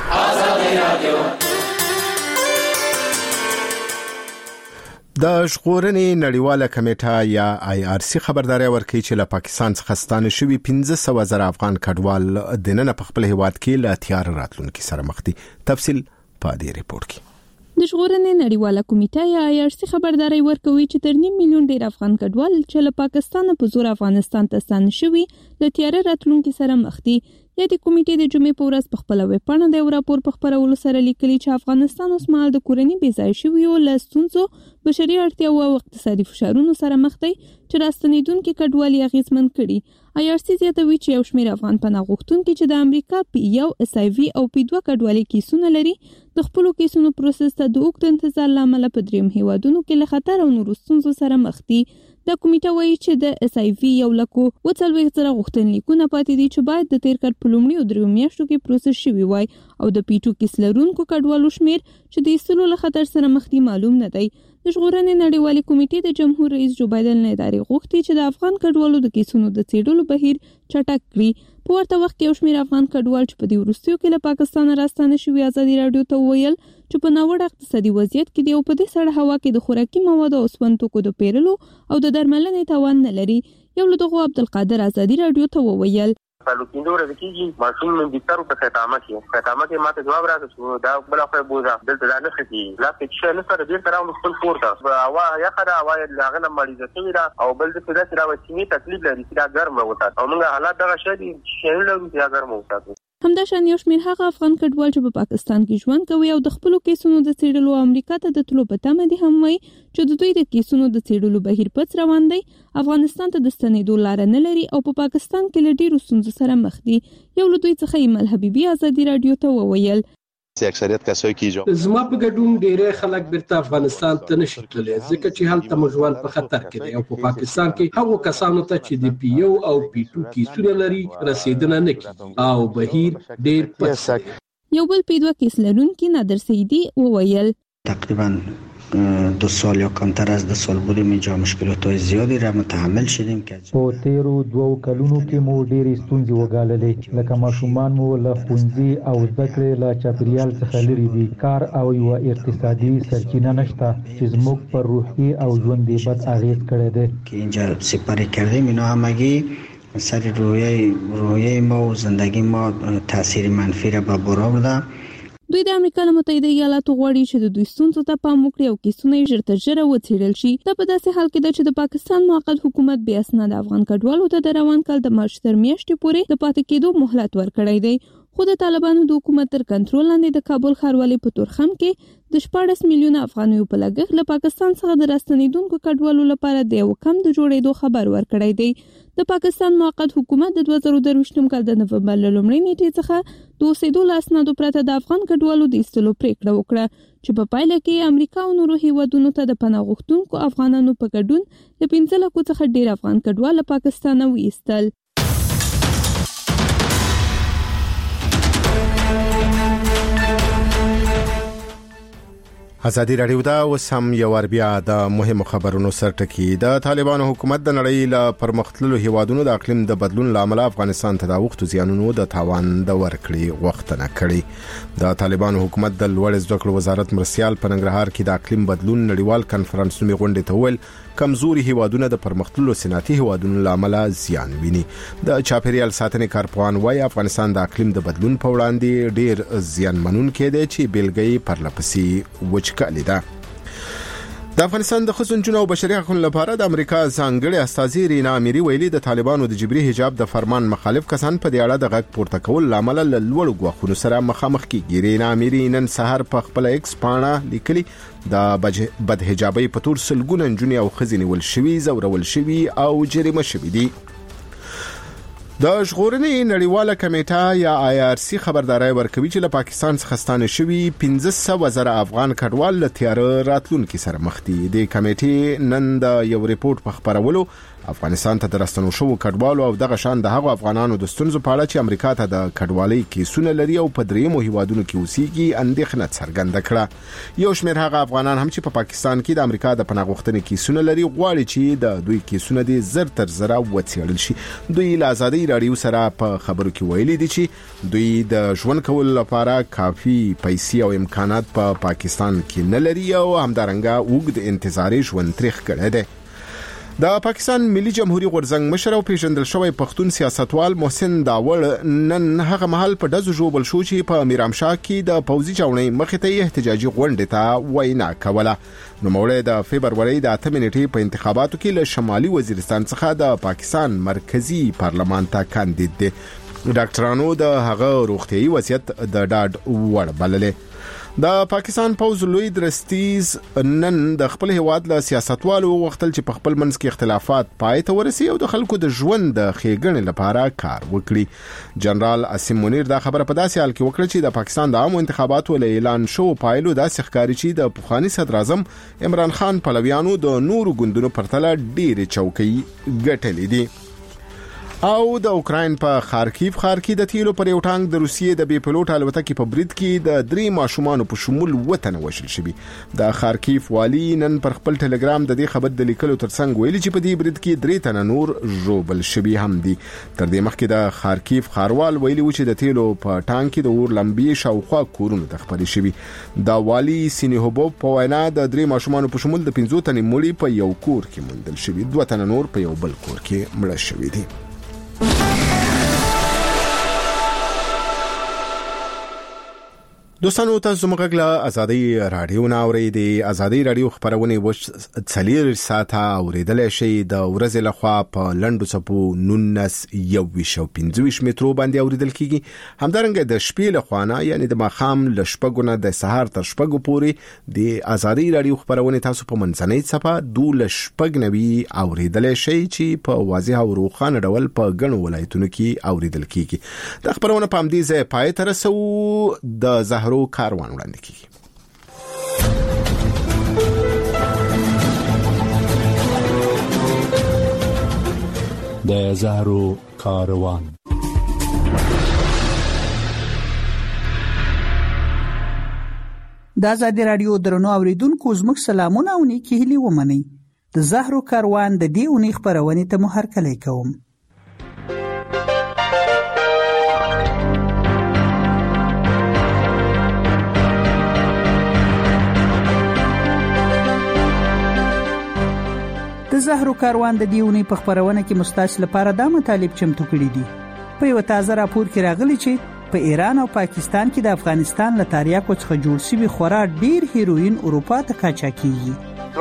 د ژغورنې نړیواله کمیټه یا آی آر سی خبرداري ورکړي چې له پاکستان څخه ستانه شوي پنځه سوه زره افغان کډوال د نن په خپل هیواد کې له تیار راتلونکو سره مخ دي. تفصیل په دې ریپورت کې. د ژغورنې نړیواله کمیټه یا آی آر سی خبرداري ورکوي چې تر نیم میلیون ډیر افغان کډوال چې له پاکستان په زور افغانستان ته ستانه شوي له تیار راتلونکو سره مخ دي. یا د کمیټې د جمعې په ورځ په خپل ویب پاڼه د راپور په خبرولو سره لیکلي چې افغانستان اوس مهال د کورنۍ بې ځای شویو له ستونزو، بشري اړتیاو او اقتصادي فشارونو سره مخ دی چې راستنیدونکو کډوالي اغیزمن کړي. آی آر سی زیاتوي چې یو شمېر افغان پناه غوښتونکي چې د امریکا پی یو، اس آی وي او پی دوه کډوالي کیسونه لري د خپل کیسونو پروسس ته د اوږد انتظار لامل په دریم هیوادونو کې له خطر او نورو ستونزو سره مخ دي. د کمیټه وایي چې د اس آی وي یو لکو و څلوېښت زره غوښتنلیکونه پاتې دي چې باید د تیر کال په لومړیو دریو میاشتو کې پروسس شوي وای او د پی ټو کیس لرونکو کډوالو شمیر چې د ایستلو له خطر سره مخ دي معلوم نه دی. د ژغورنې نړیوالې کمیټې د جمهور رئیس جو بایدن له ادارې غوښتي چې د افغان کډوالو د کیسونو د څېړلو بهیر چټک کړي. په ورته وخت کې یو شمېر افغان کډوال چې په دې وروستیو کې له پاکستان راستانه شوي ازادي راډیو ته وویل چې په ناوړه اقتصادي وضعیت کې دی او په دې سړه هوا کې د خوراکي موادو او سون توکو د پیرلو او د درملنې توان نه لري. یو له دغو عبدالقادر ازادي راډیو ته وویل تعلقیندو رکیږي ماشوم من بيسترو په خاتمه کې خاتمه کې ماته جواب راکړو دا بل خو بوزا دلته دا نه ختی لا چې نه سره ډیر تراو خپل پورته هوا یا خدا هوا لاغه مریضه شوی دا او بل څه دا چې راوځي تکلیف لري چې دا ګرم وته او موږ حالات دغه شې چې شنو یا ګرم وته. همداشان یو شمېر هغه افغان کډوال چې په پاکستان کې ژوند کوي او د خپل کیسونو د څېړلو امریکا ته د تلو په تمه دي هم وایي چې د دوی د کیسونو د څېړلو بهیر پڅ روان دی، افغانستان ته د ستنېدو لار نه لري او په پاکستان کې له ډېرو ستونزو سره مخ دي. یو له دوی څخه ایمل حبیبي ازادي رادیو ته وویل اکثریت کسایی که زما په ګډون ډېر خلک بیرته افغانستان ته نشي تللی ځکه چې هلته مجوال په خطر کې دی او په پاکستان کې هغو کسانو ته چې د پی یو او پی ټو کیسونه لري رسیدنه نه کوي او بهیر ډېر پڅ. یو بل پی دوه کیس لرونکي نادر سیدی وویل تقریبا دو سال یا کمتر از دو سال بودیم اینجا مشکلات زیادی را متحمل شدیم که په تیرو دوو کلونو کې مو ډېرې ستونزې وګاللې لکه ماشومان مو له ښوونځي او زده کړې له چاپیریال څخه لرې دي، کار او یوه اقتصادي سرچینه نشته چې زموږ پر روحي او ژوند یې بد اغېز کړی دی. که اینجا سپری کردیم اینا همگی سر رویه رویه ما و زندگی ما تاثیر منفی را به بار آورده. دوی د امریکا له متحده ایالاتو غواړي چې د دوی ستونزو ته پام وکړي او کیسونه یې ژر تر ژره وڅېړل شي. دا په داسې حال کې ده چې د پاکستان موقت حکومت بې اسناده افغان کډوالو ته د روان کال د مارچ تر میاشتې پورې د پاتې کېدو مهلت ورکړی دی، خو د طالبانو د حکومت تر کنټرول لاندې د کابل ښاروالۍ په تورخم کې د شپاړس میلیونه افغانیو په لګښت له پاکستان څخه د راستنېدونکو کډوالو لپاره د یو کم د جوړېدو خبر ورکړی دی. د پاکستان موقت حکومت د دوه زره درویشتم کال د نومبر له لومړۍ نیټې څخه د اوسېدو له اسنادو پرته د افغان کډوالو د ایستلو پریکړه وکړه چې په پایله کې امریکا او نورو هیوادونو ته د پناه غوښتونکو افغانانو په ګډون د پنځه لکو څخه ډېر افغان کډوال له پاکستانه وایستل. ازادي رادیو دا اوس هم یو ور بیا د مهمو خبرونو سرټکی. د طالبانو حکومت د نړۍ له پرمختللو هیوادونو د اقلیم د بدلون لامل افغانستان ته د وختو زیانونو د تاوان د ورکړي غوښتنه کړې. د طالبانو حکومت د لوړ زده کړو وزارت مرسیال په ننګرهار کې د اقلیم بدلون نړیوال کنفرانس نومي غونډې ته ویل کمزوري هیوادونه د پرمختللو صنعتي هیوادونو لامل زیان ویني. د چاپیریال ساتنې کارپوهان وايي افغانستان د اقلیم د بدلون په وړاندې ډیر زیان منونکی دی چې بیلګې پرلپسې وچکالي ده. د افغانستان د ښځو نجونو او بشري حقوقو لپاره د امریکا ځانګړي استازي رینا اميري ویلي د طالبانو د جبري حجاب د فرمان مخالف کسان په دې اړه د غږ پورته کول لامل له لوړ غوښنو سره مخامخ کیږي. رینا اميري نن سهار په خپل ایکس پاڼه لیکلي د بد حجابي په تور سلګونه نجونې او ښځې نیول شوي، زورول شوي او جریمه شوي دي. د ژغورنې نړیواله کمیټه یا آی آر سی خبرداري ورکوي چې له پاکستان څخه ستانه شوي پنځه سوه زره افغان کډوال له تیاره راتلونکي سره مخ دي. د کمیټې نن د یو ریپورت په خبرولو افغانستان ته درستنو شو کډوالو او دغه شان د هغو افغانانو د ستونزو په اړه چې امریکا ته د کډوالۍ کیسونه لري او په دریمو هیوادونو کې اوسېږي اندېښنه څرګنده کړه. یو شمېر هغه افغانان هم چې په پاکستان کې د امریکا د پناه غوښتنې کیسونه لري غواړي چې د دوی کیسونه دي زر تر زره وڅېړل شي. دوی له ازادي رادیو سره په خبرو کې ویلي دي چې دوی د ژوند کولو لپاره کافي پیسې او امکانات په پا پاکستان کې نه لري او همدارنګه اوږد انتظاري ژوند تریخ کړی دی. د پاکستان ملي جمهوریت غورځنګ مشر او پیژندل شوی پښتون سیاستوال محسن داوړ نن هغه محل په دزو جوړ شو چې په میرامشاه کې د پوځي چاونۍ مخې ته احتجاجي غونډه ته وینا کوله. نو موړې د فبرवरी د اته نیټې په انتخاباتو کې له شمالي وزیرستان څخه د پاکستان مرکزی پارلمان ته کاندید دي. ډاکټرانو د هغه روغتيایي وضعیت د ډاډ وړ بللې. د پاکستان پوز لوی درستیز نن د خپل هیواد له سیاستوالو وختل چې په خپل منځ کې اختلافات پای ته ورسي او د خلکو د ژوند د ښېګڼې لپاره کار وکړي. جنرال عاصم منیر دا خبره په داسې حال کې وکړه چې د پاکستان د عامو انتخاباتو له اعلان شو پایلو داسې ښکاري چې د پخوانی صدر اعظم عمران خان پلویانو د نورو ګوندونو پرتله ډېرې چوکۍ ګټلې دي. او د اوکراین په خارکیف ښار کې د تیلو پر یو ټانک د روسیې د بي پلوټ الوتکې په برید کې د درې ماشومانو په شمول وطن وشل شوی. د خارکیف والی نن پر خپل ټلګرام د دې خبر د لیکلو ترڅنګ ویلي چې په دې برید کې درې تنه نور ژوبل شوي هم دي. تر دې مخکې د خارکیف ښاروال ویلي و چې د تیلو په ټانک کې د اور لمبې شاوخوا کورونو ته خپرې شوي. د والی سینیهوبوف په وینا د درې ماشومانو په شمول د پنځو تنې مړي په یو کور کې موندل شوي، دوه تنه نور په یو بل کور کې مړه شوي دي. دوستانو تاسو موږ له ازادي رادیو ناوړې دی ازادي رادیو خبرونه و څلیر ساعته اوریدل شي د ورځې لخوا په لندو چپو نونس یو ویشو پنځويش مترو باندې اوریدل کیږي همدارنګه د شپې لخوا نه یعنی د ماخام لشپګونه د سهار تر شپګو پورې د ازادي رادیو خبرونه تاسو په منځنۍ صفه دول شپګ نوي اوریدل شي چې په واضح او روخانه ډول په غنو ولایتونو کې اوریدل کیږي د خبرونه په امدي ځای پای تر سو د زهرو کاروان وړاندې کیږي. د زهرو کاروان د ازادي رادیو درنو اوریدونکو زموږ سلامونه او نیکی هیلې ومنئ. د زهرو کاروان د دې اونۍ خبرونه ته مو هرکلی کوم. د زهرو کاروان د دیونی په خبرونه کې مستاسل لپاره د مطالب چمتو کړي دي. په یو تازه راپور کې راغلي چې په ایران او پاکستان کې د افغانستان له تاریاکو څخه جوړ شوی خورا ډیر هیروین اروپا ته قاچاق کیږي.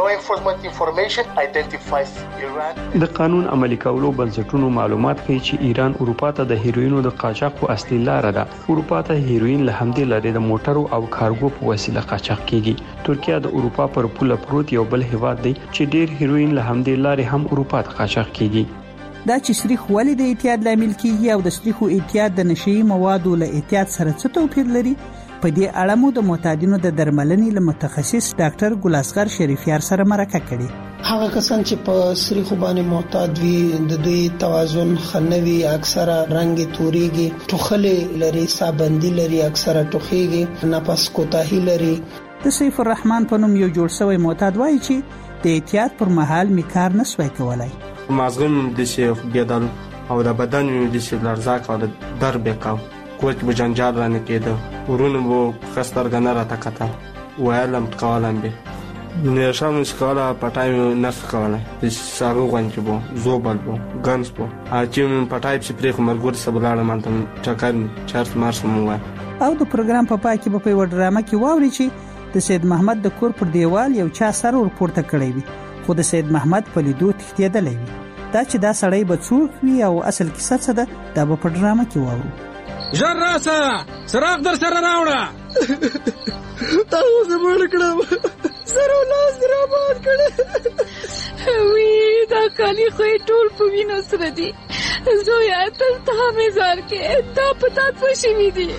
د قانون عملی کولو بنسټونو معلومات کوي چې ایران اروپا ته د هیروینو د قاچاق په اصلي لار ده. اروپا ته هیروین له همدې لارې د موټرو او کارګو په وسیله قاچاق کیږي. ترکیه د اروپا پر پوله پروت یو بل هیواد دی چې ډیر هیروین له همدې لارې هم اروپا ته قاچاق کیږي. دا چې سریخ ولې د اعتیاد لامل کیږي او د سریخو اعتیاد د نشئی موادو له اعتیاد سره څه توپیر لري، په دې اړه مو د معتادینو د درملنې له متخصص ډاکټر ګلاسغر شریفیار سره مرکه کړې. هغه کسان چې په سریخو باندې معتاد وي د دوی توازن خنوي، اکثره رنگ توريږي، ټوخلې لري، سابندي لري، اکثره ټوخيږي، نفس کوتاهي لري. د سیف الرحمن په نوم یو جوړ شوی معتاد وایي چې د اعتیاد پر مهال می کار نسوي کولای. مازغم د شي بيدل او د بدن د شي لرزاک او د درد وکاو کوټ به جنجال رانه کېده ورونه وو خستر غنره تکتا وایلم تکالم به نه شام سکالا پټای نه سکالا د سارو غونچ بو زوبل بو ګنس بو اچیم پټای چې پرې مرګور سبلاله مانتم چکر چارت مارس مو او د پروګرام په پای کې په یو ډرامه کې واوري چې د سید محمد د کور پر دیوال یو چا سر ور پورته کړی وي خو د سید محمد په لیدو تښتېدلی وي. دا چې دا سړی به څوک وي او اصل کیسه څه ده دا به په ډرامه کې واورو. ژر راسه سراغ در سره راوړه تا اوس مړ کړم سره لاس را باندې کړه وی دا کالی خو ټول په وینو سره دي زویا تل ته مزار کې دا پتا څه شي وی دي.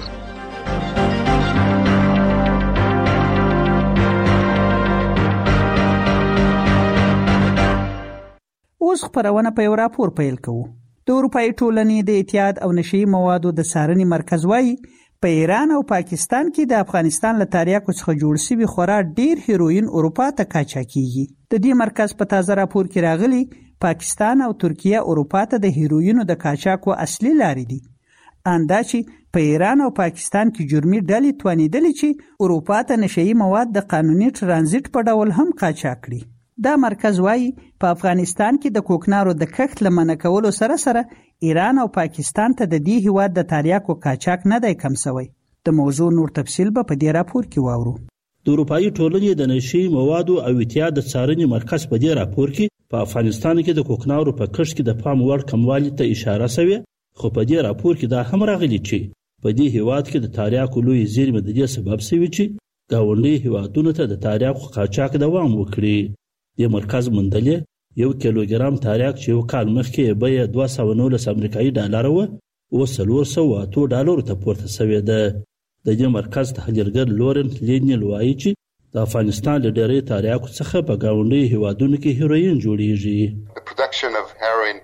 اوس خبرونه په یو راپور پیل کوو. د اروپאי ټولنې د اعتیاد او نشئی موادو د څارنې مرکز وايي په ایران او پاکستان کې د افغانستان له تاریاکو څخه جوړ شوی خورا ډیر هیروین اروپا ته قاچاق کیږي. د دې مرکز په تازه راپور کې راغلي پاکستان او ترکیه اروپا ته د هیروینو د قاچاقو اصلي لارې دي. اندا چې په ایران او پاکستان کې جرمي ډلې توانیدلې چې اروپا ته نشئی مواد د قانوني ترانزیت په ډول هم قاچاق کړي. دا مرکز وايي په افغانستان کې د کوکنارو د کښت لمنه کولو سره سره ایران او پاکستان ته د دې هیواد د تاریاکو قاچاق نه دی کم شوی. د موضوع نور تفصیل به په دې راپور کې واورو. د اروپאי ټولنې د نشئی موادو او اعتیاد د څارنې مرکز په دې راپور کې په افغانستان کې د کوکنارو په کښت کې د پام وړ کموالي ته اشاره شوی، خو په دې راپور کې دا هم راغلی چې په دې هیواد کې د تاریاکو لوی زیرمې د دې سبب شوی چې گاونډي هیوادونو ته د تاریاکو قاچاق دوام وکړي. د مرکز مندلې یو کیلوګرام تاریاک چې یو کال مخکې به دوه سوه نولس امریکایي ډالر و او څلور سوه اته ډالر ته پورته شوی ده. د دې مرکز تحلیلګر لورنس لینیل وایي چې د افغانستان له ډېرې تاریاکو څخه په گاونډي هیوادونو کې هیروین جوړیږي.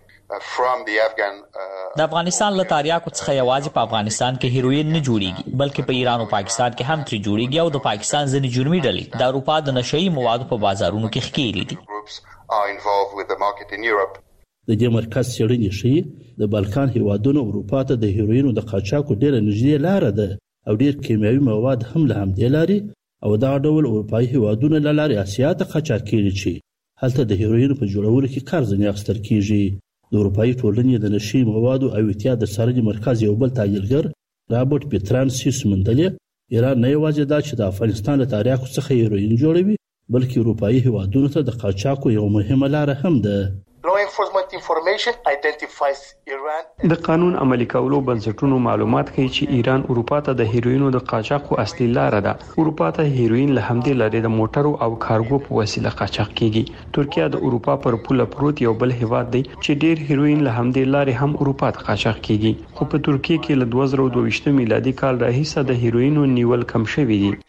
د افغانستان له تاریاکو څخه یوازې په افغانستان کې هیروین نه جوړیږي بلکې په ایران او پاکستان کې هم ترې جوړیږي او د پاکستان ځینې جرمي ډلې د اروپا د نشئی موادو په بازارونو کې ښکېلې دي. د دې مرکز څېړنې ښيي د بالکان هیوادونو اروپا ته د هیروینو د قاچاقو ډېره نږدې لاره ده او ډېر کیمیاوي مواد هم له همدې لارې او دا ډول اروپאי هیوادونو له لارې اسیا ته قاچاق کېږي چې هلته د هیروینو په جوړولو کې کار ځنې اخیستل کېږي. د اروپאי ټولنې د نشئی موادو او اعتیاد د څارنې مرکز یو بل تحلیلګر رابرټ پیترانسیس مندلې ایران نه یوازې دا چې د افغانستان له تاریاکو څخه هیروین جوړوي بلکې اروپایي هیوادونو ته د قاچاقو یو مهمه لار هم ده. د قانون عملي کولو بنسټونو معلومات ښیي چې ایران اروپا ته د هیروینو د قاچاقو اصلي لار ده. اروپا ته هیروین له همدې لارې د موټرو او کارګو په وسیله قاچاق کیږي. ترکیه د اروپا پر پوله پروت یو بل هیواد دی چې ډیر هیروین له همدې لارې هم اروپا ته قاچاق کیږي. خو په ترکیه کې له دوه زره دوه ویشت میلادي کال راهیسه د هیروینو نیول کم شوی دی.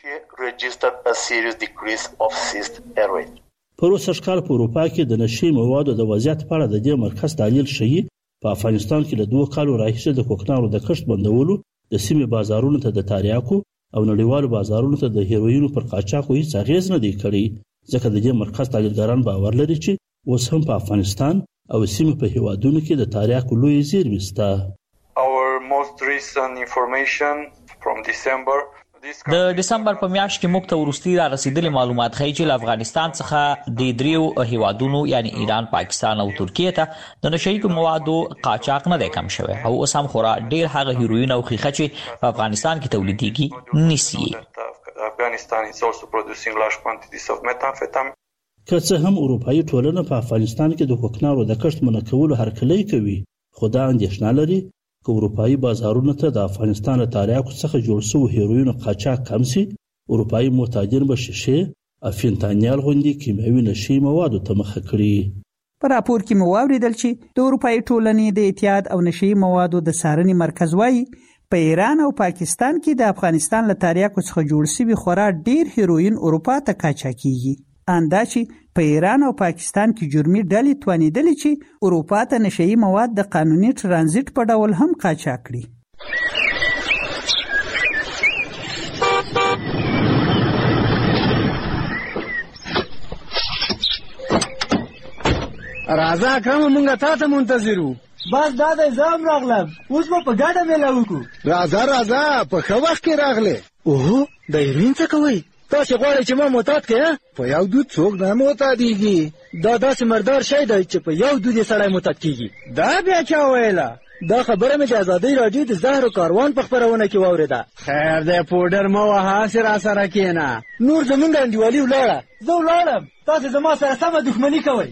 په وروسته کال په اروپا کې د نشي موادو د وضعیت په اړه د دې مرکز تحلیل شوی. په افغانستان کې له دوه کالو راهیسه د کوکنارو د کښت بندولو د سیمې بازارونو ته د تاریاکو او نړیوالو بازارونو ته د هیروینو پر قاچاقو هیڅ اغیز نه دی کړی. ځکه د دې مرکز تحلیلګران باور لري چې اوس هم په افغانستان او سیمې په هیوادونو کې د تاریاکو لوی زیرمې شته. Our most recent information from December د دسمبر په میاشت کې موږ ته وروستي را رسیدلي معلومات ښیي چې له افغانستان څخه د دریو هیوادونو یعنی ایران، پاکستان او ترکیه ته د نشهیي موادو قاچاق نه دی کم شوی او اوس هم خورا ډیر هغه هیروین او خیخه چې په افغانستان کې تولیدېږي نیسي. افغانستان is also producing large quantities of methamphetamine. که څه هم اروپایي ټولنه په افغانستان کې د کوکنارو د کښت منع کولو هرکلی کوي، خو دا اندېښنه لري که اروپایي بازارونو ته د افغانستان له تاریاکو څخه جوړ شوي هیروینو قاچاق کم شي، اروپایي معتادین به شیشې او فینتانیل غوندې کیمیاوي نشي موادو ته مخه کړي. په راپور کې مو واوریدل چې د اروپایي ټولنې د اعتیاد او نشي موادو د څارنې مرکز وايي په ایران او پاکستان کې د افغانستان له تاریاکو څخه جوړ شوي خورا ډیر هیروین اروپا ته قاچاقېږي. اندا چې په ایران او پاکستان کې جرمي ډلې توانېدلې چې اروپا ته نشهیي مواد د قانوني ترانزیت په ډول هم قاچاق کړي. راځه اکرم مونږ تا ته منتظر وو. بس دا د زام راغلم، اوس به په ګډه میله وکړو. راځه راځه په ښه وخت کې راغلې. اوهو د هیروین څه کوئ؟ تاسې غواړئ چې ما معتاد کړې؟ په یو دود څوک نه معتادېږي. دا داسې مردار شی دی چې په یو دود یې سړی معتاد کېږي. دا بیا چا ویله؟ دا خبره مې د ازادۍ راډیو د زهرو کاروان په خپرونه کې واورېده. خیر دی پوډر مه وهه، هسې راسره کښېنه. نور زمونږ انډیوالي ولاړه. زه ولاړم، تاسې زما سره سمه دښمني کوئ.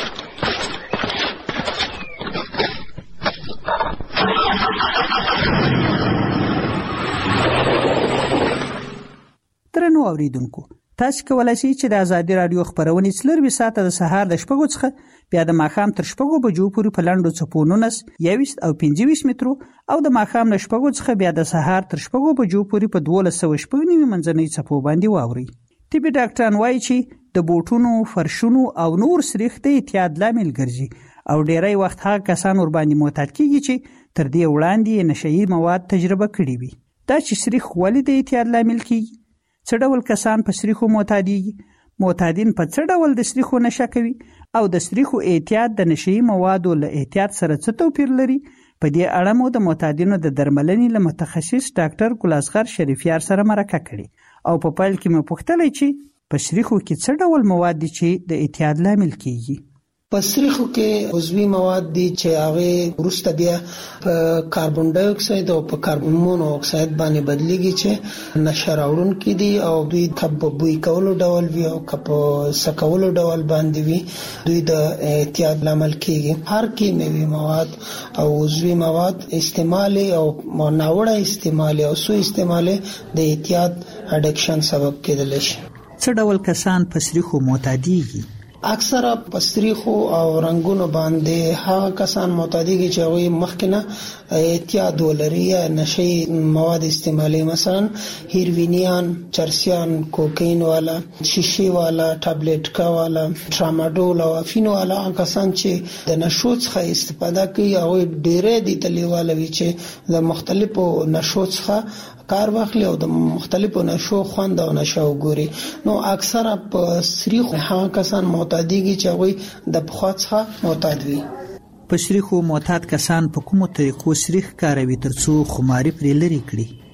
درنو اوریدونکو، تاسو کولای شئ چې د ازادي رادیو خبرونه څلور ساعته د سهار د شپږو څخه بیا د ماښام تر شپږو بجو پورې په لاندو څپو نولس، یوویشت او پنځه ویشت مترو او د ماښام له شپږو څخه بیا د سهار تر شپږو بجو پورې په دولس سوه شپږ نوي منځنۍ څپو باندې واورئ. طبي ډاکټران وایي چې د بوټونو، فرشونو او نور سریښ د اعتیاد لامل ګرځي او ډیری وخت هغه کسان ور باندې معتاد کیږي چې تر دې وړاندې نشهیي مواد تجربه کړي وي. دا چې سریښ ولې د اعتیاد لامل کیږي؟ څه ډول کسان په سریښو معتادېږي؟ معتادین په څه ډول د سریښو نشه کوي؟ او د سریښو اعتیاد د نشهیي موادو له اعتیاد سره څه توپیر لري؟ په دې اړه مو د معتادینو د درملنې له متخصص ډاکټر ګلاسغر شریفیار سره مرکه کړې او په پیل کې مې پوښتلې چې په سریښو کې څه ډول مواد دي چې د اعتیاد لامل کیږي؟ په سریښو کې عضوي مواد دي چې هغه وروسته بیا په کاربن ډای اکساید او په کاربن مونو اکساید باندې بدلیږي چې نشه راوړونکي دي او دوی کب بوی کولو ډول وي او کب سکولو ډول باندې وي، دوی د اعتیاد لامل کیږي. هر کیمیاوي مواد او عضوي مواد استعمال او ناوړه استعمال او سو استعمال د اعتیاد اډکشن سبب کېدل شي. څه ډول کسان په سریښو معتادېږي؟ اکثره پستریخو او رنگونو باندې هغه کسان معتادیږي چې هغه مخکنه اعتیاد ولري یا نشي مواد استعمالي، مثلا هیروینیان، چرسیان، کوکین والا، شیشي والا، ټابلیټکا والا، ټراماډول او افین والا کسان چې د نشو څخه استفاده کوي او ډېرې دي تلیواله وي چې د مختلفو نشو څخه کار واخلي او د مختلفو نشو خوند او نشه وګوري. نو اکثره په سریخو هغه کسان معتادیږي چې هغه د پخوا څخه معتاد وي. په سریخو معتاد کسان په کومو طریقو سریخ کاروي ترڅو خماري پرې لري کړي؟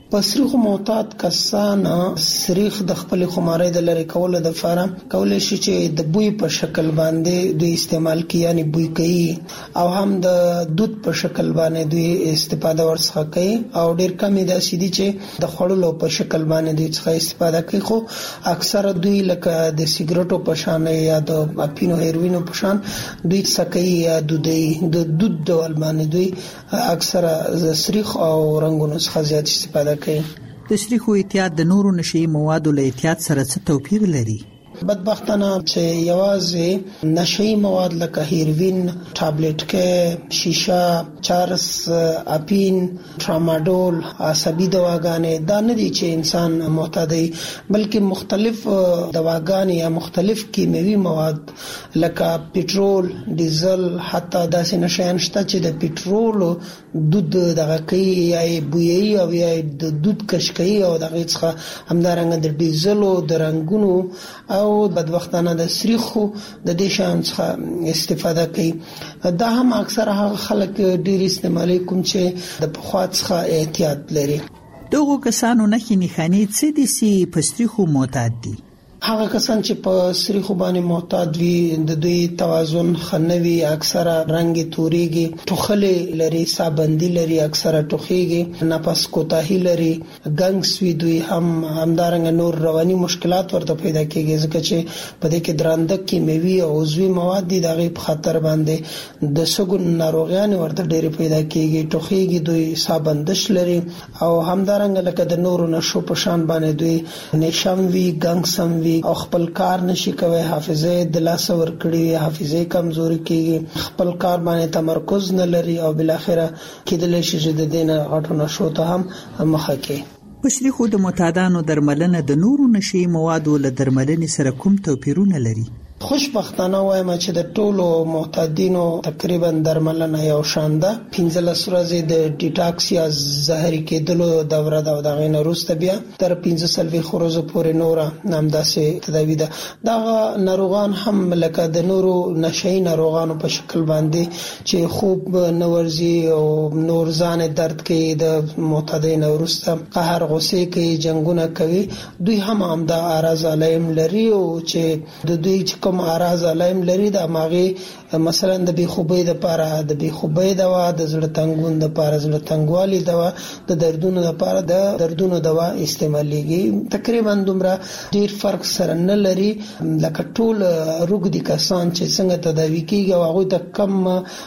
پسریخ معتاد کسان سریخ د خپل خمارۍ د لری کولو د فارم کولای شي چې د بوی په شکل باندې دوی استعمال کوي، یعنی بوی کوي، او هم د دود په شکل باندې دوی استفاده ورڅخه کوي، او ډیر کم د سیدی چې د خړلو په شکل باندې دوی څخه استفاده کوي. خو اکثر دوی لکه د سیګریټو په شان یا د اپینو هیروینو په شان دوی څخه یا دودي د دود ډول باندې دوی اکثر سریخ او رنگونو څخه زیات استفاده کوي. د سریخو اعتیاد د نورو نشئی موادو له اعتیاد سره څه توپیر لري؟ بدبختانه چې یوازې نشئی مواد لکه هیروین، ټابلیټ کې، شیشه، چرس، اپین، ټراماډول، عصبي دواګانې دا نه دي چې انسان معتاد وي، بلکې مختلف دواګانې یا مختلف کیمیاوي مواد لکه پټرول، ډیزل، حتی داسې نشيان شته چې د پټرول دود دغه کوي یا بویي او یا د دود کشکي او دغه څخه همدارنګه د ډیزلو د رنگونو او بدبختانه د سریخو د دې شان څخه استفاده کوي. دا هم اکثر هغه خلک ډیر استعمالي کوم چې د پخوا څخه احتیاط لري. دغه کسانو نه کې نښانې څه دي چې په سریخو معتاد دي؟ هغه کسان چې په سریخو باندې معتاد وي د دوی توازن خنوي، اکثره رنگ توريږي، ټوخلې لري، سابندي لري، اکثره ټوخيږي، نفس کوتاهي لري، ګنګس وي، دوی هم همدارنګ نور رواني مشکلات ورته پیدا کیږي ځکه چې په دې کې درانده کیمیاوي او عضوي مواد دي دغه په خطر باندې د سګون ناروغیان ورته ډېر پیدا کیږي، ټوخيږي، دوی سابندش لري او همدارنګ لکه د نورو نشو په شان باندې دوی نشم وي، ګنګسم وي او خپل کار نشي کوي، حافظه د لاس ور کړی، حافظه کمزوري کیږي، خپل کار باندې تمرکز نه لري او بل اخره کېدل شي چې د دینه غټو نشو ته هم مخه کوي. په سریخو د معتادانو درملنه د نورو نشي موادو له درملنې سره کوم توپیرونه لري؟ خوشبختانه وایم چې د ټولو معتادینو تقریبا درملنه یو شان ده. پنځلس ورځې د ډیټاکس یا زهري کېدلو دوره ده او دغه نه وروسته بیا تر پنځه څلوېښت ورځو پورې نوره همداسې تداوي ده. دغه ناروغان هم لکه د نورو نشئی ناروغانو په شکل باندې چې خوب نه ورځي او نور ځان درد کوي، د معتادۍ نه وروسته قهر، غصې کوي، جنګونه کوي، دوی هم همدا اعراض علایم لري او چې د دوی کوم اعراض علایم لري د ماغي مثلا د بیخوبۍ د لپاره د بیخوبۍ دوا، د زړه تنګون د لپاره زړه تنګوالي دوا، د دردونو لپاره د دردونو دوا استعماليږي. تقریبا دومره ډیر فرق سره نه لري لکه ټول روغدي کسان چې څنګه تداوي کیږي او هغه ته کم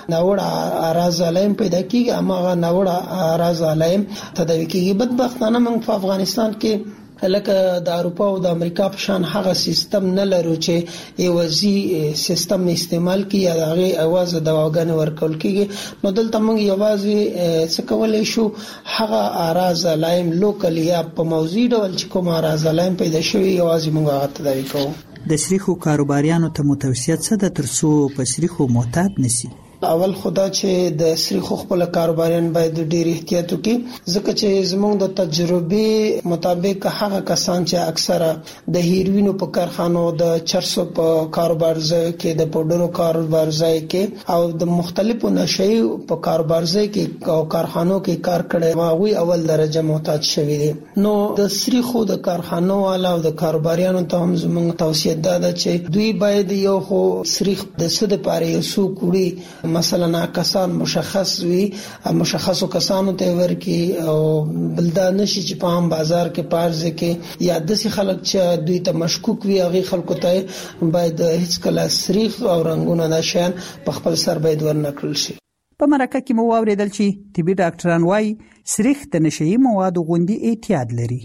ناوړه اعراض علایم پیدا کیږي، اماغه ناوړه اعراض علایم تداوي کیږي. بدبختانه موږ په افغانستان کې لکه د اروپا او د امریکا په شان هغه سیستم نه لرو چې ایوازي سیستم استعمال کی یا هغه اواز دواګانې ورکول کیږي. نو دلته موږ یوازې څه کولای شو، هغه اعراض علایم لوکل یا په موضوعي ډول چې کوم اعراض علایم پیدا شوي یوازې موږ هغه تداوي کوو. د سریخو کاروباریانو ته متوسط څه د ترڅو په سریخو معتاد نشي؟ اول خدا چې د سریخو خپل کاروباریان باید ډیر احتیاط وکړي ځکه چې زموږ د تجربه مطابق هغه کسان چې اکثره د هیروینو په کارخانو، د چرسو په کاروبار ځای کې، د پودرو کاروبار ځای کې او د مختلفو نشئی په کاروبار ځای کې او کارخانو کې کار کړي ماوي اول درجه معتاد شوی دي. نو د سریخو د کارخانو والا او د کاروباریانو ته هم زموږ توصیه ده چې دوی باید یو خو سریخ د څه د پاره یو سو کوړي مثلا کسان مشخص وي، مشخصو کسانو ته ورکی او بلدا نشي چې په عام بازار کې پارځ کې یا داسې خلک چې دوی ته مشکوک وي هغه خلکو ته باید هیڅ کله سریخ او رنگونه نشان په خپل سر باید ورنکړل شي. په مرکه کې مو واوریدل چې طبي ډاکټران وايي سریخ د نشئی موادو غوندي اعتیاد لري.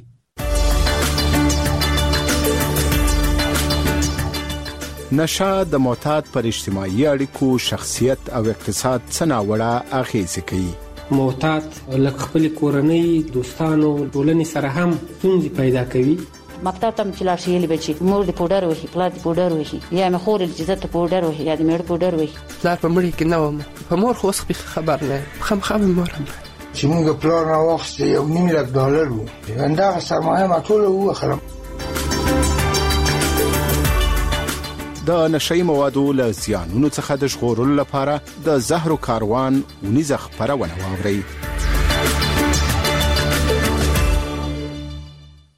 نشه د معتاد پر اجتماعي اړیکو، شخصیت او اقتصاد څه ناوړه اغیزه کوي. معتاد لکه خپل کورنۍ، دوستانو، ټولنې سره هم ستونزې پیدا کوي. مکتب ته چې لاړ شي یلی بچي مور د پودر وهي، پلار د پودر وهي، یا مې خور د عزت پودر وهي، یا د مېړه پودر وهي. پلار په مړي کې نه وم، په مور خو څه خبر نه، خامخا مې مور هم چې موږ پلار نه وخت یو نیم لک ډالر وو، دا سرمایه ما ټول وخرم. د نشئی موادو له زیانونو څخه د ژغورلو لپاره د زهرو کاروان ونیزه خپرونه واورئ.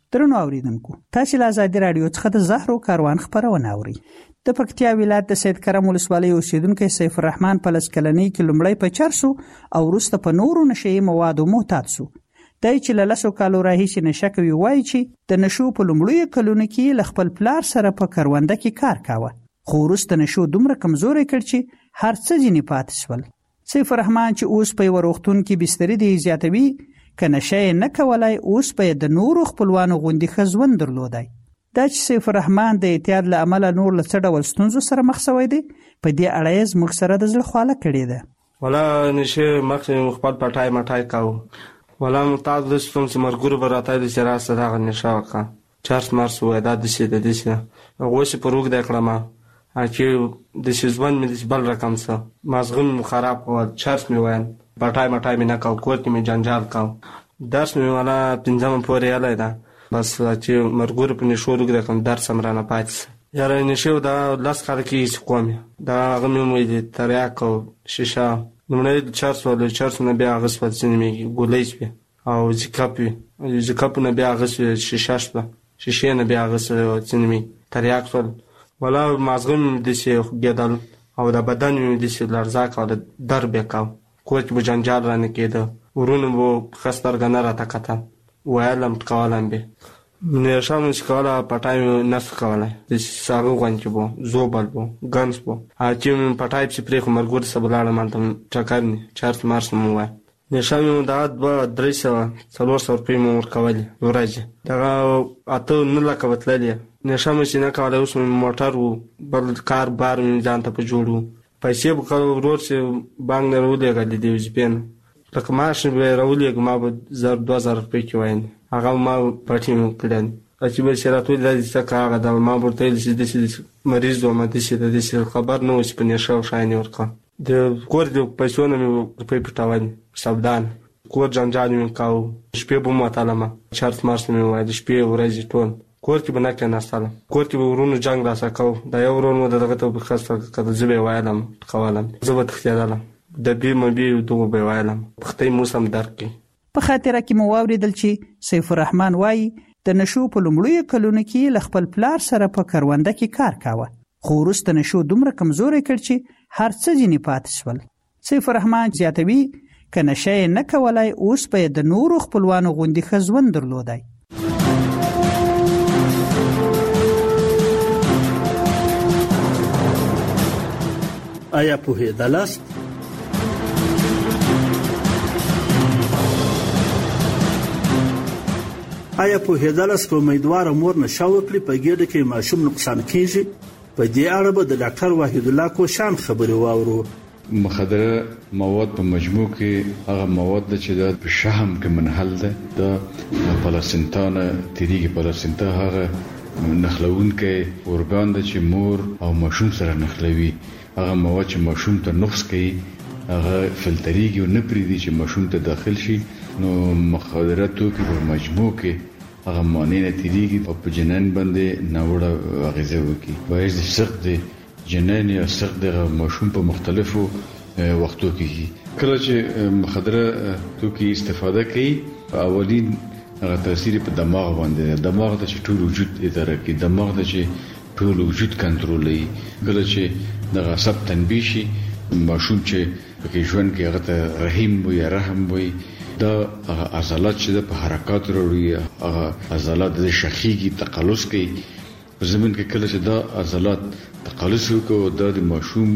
درنو اوریدونکو تاسو له آزادي رادیو څخه د زهرو کاروان خبرونه اورئ. د پکتیا ولایت د سید کرم ولسوالۍ اوسیدونکو سیف الرحمن په لسکلنۍ کې لومړی په چرسو او وروسته په نورو نشئی موادو معتاد سو. دای چې له لسو کالو راهیسې نشه کوي وایي چې د نشو په لومړیو کلونو کې له خپل پلار سره په کرونده کې کار کاوه، خو وروسته نشو دومره کمزوری کړ چې هر څه ځینې پاتې شول. سیف الرحمن چې اوس په یوه روغتون کې بسترې دی زیاتوي، که نشه یې نه کولای اوس به د نورو خپلوانو غوندې ښه ژوند درلودی. دا چې سیف الرحمن د اعتیاد له امله نور له څه ډول ستونزو سره مخ شوی دی، په دې اړه یې زموږ سره د زړه خواله کړې ده. ولا نشه مخکې خپل پټای مټای کاوه، ولا متعد د ستون چې مرګور به راتای د چې راسته دغه نشه وکړه چارس مارس وای دا د شي د دې شي غوښه په روغ د کړم چې د شي ځوان مې د بل رقم څه مازغم خراب و چارس مې وای پټای مټای مې نه کاو کور کې مې جنجال کاو درس مې ولا پنځم پورې یاله ده بس چې مرګور په نشو روغ د کوم درس امرانه پاتې یاره نشو دا لاس کار کې کوم دا غمې مې د تریاک او شیشه نمونه چارس ولا چارس نه بیا غس په سینمه ګولېچ او زکاپي زکاپو نه بیا غس شیشه شته شیشه نه بیا غس سینمه تریاک ول ولا مازغم د شي ګدل او د بدن د شي لرزاک او د درب کاو کوچ به جنجال رانه کېده ورونه وو خستر غنره تکته وایلم تکالم به نه شامل شکاله پټای نس کوله د ساغو غونچ بو زوبل بو ګنس بو اچې پټای په پرې خو مرګور سبلاله مانته چکرني چارت مارس مو وای نه شامل دا د درې سو څلور سو روپۍ مو ورکول ورځ دا اته نه لکوتللی نه شامل چې نه کوله اوس موټر وو بل کار بار مې ځانته په جوړو پیسې به ورور چې بانک نه ورولې غلې دی وسپین لکه ماش به راولې ما به زر دوه زره روپۍ کې واین هغه ما پټی مو کړل چې به شراتو د دې څخه هغه د ما ورته چې د مریض و ما د دې د خبر نو چې په نشه شاینه ورکا د کور د پیسو نه مې په پټاوان سبدان کور جنجال مې کاو شپې به مو تعلمه چارت مارس مې وای د شپې ورځې ټول کور کې بنا کې ناستاله کور کې ورونو جنگ راسه کو دا یو ورونو دغه ته په خاصه کده زبې وایلم قوالم زبې تختیداله د بي مبي دوه به وایلم پختې موسم درک په خاطره کې مو واوریدل چې سیف الرحمن وایي د نشو په لومړیو کلونو کې له خپل پلار سره په کرونده کې کار کاوه، خو وروسته نشو دومره کمزوری کړ چې هر څه ځینې پاتې شول. سیف الرحمن زیاتوي که نشه یې نه کولای اوس به د نورو خپلوانو غوندې ښه ژوند درلودی. آیا پوهېدلاست؟ آیا پوهېدلاست که امیدواره مور نشه وکړي په ګېډه کې ماشوم نقصان کیږي؟ په دې اړه به د ډاکټر وحید الله کوشان خبرې واورو. مخدره مواد په مجموع کې هغه مواد چې د شحم کې منحل ده د پلاسنتا نه تیریږي. پلاسنتا هغه نخلونکي اورګان ده چې مور او ماشوم سره نخلوي. هغه مواد چې ماشوم ته نقص کوي هغه فلتریږي او نه پریږدي چې ماشوم ته داخل شي. نو مخدره توکي په مجموع کې هغه معنی نه تیریږي او په جنین باندې ناوړه اغیزه وکړي. باید سخت دی جنین یا سخت د ماشوم په مختلفو وختو کې کله چې مخدره توکي استفاده کوي اولین هغه تاثیر په دماغ باندې دماغ د ټول وجود اداره کوي، دماغ د ټول وجود کنټرولوي. کله چې دغه سب تنبیه شي ماشوم چې په ژوند کې هغه ته رحیم وي رحم وي دا هغه عضلات چې په حرکات وروړي هغه عضلات د شخیږي تقلص کوي. په زمين کې کله چې دا عضلات تقلص وکړي دا د ماشوم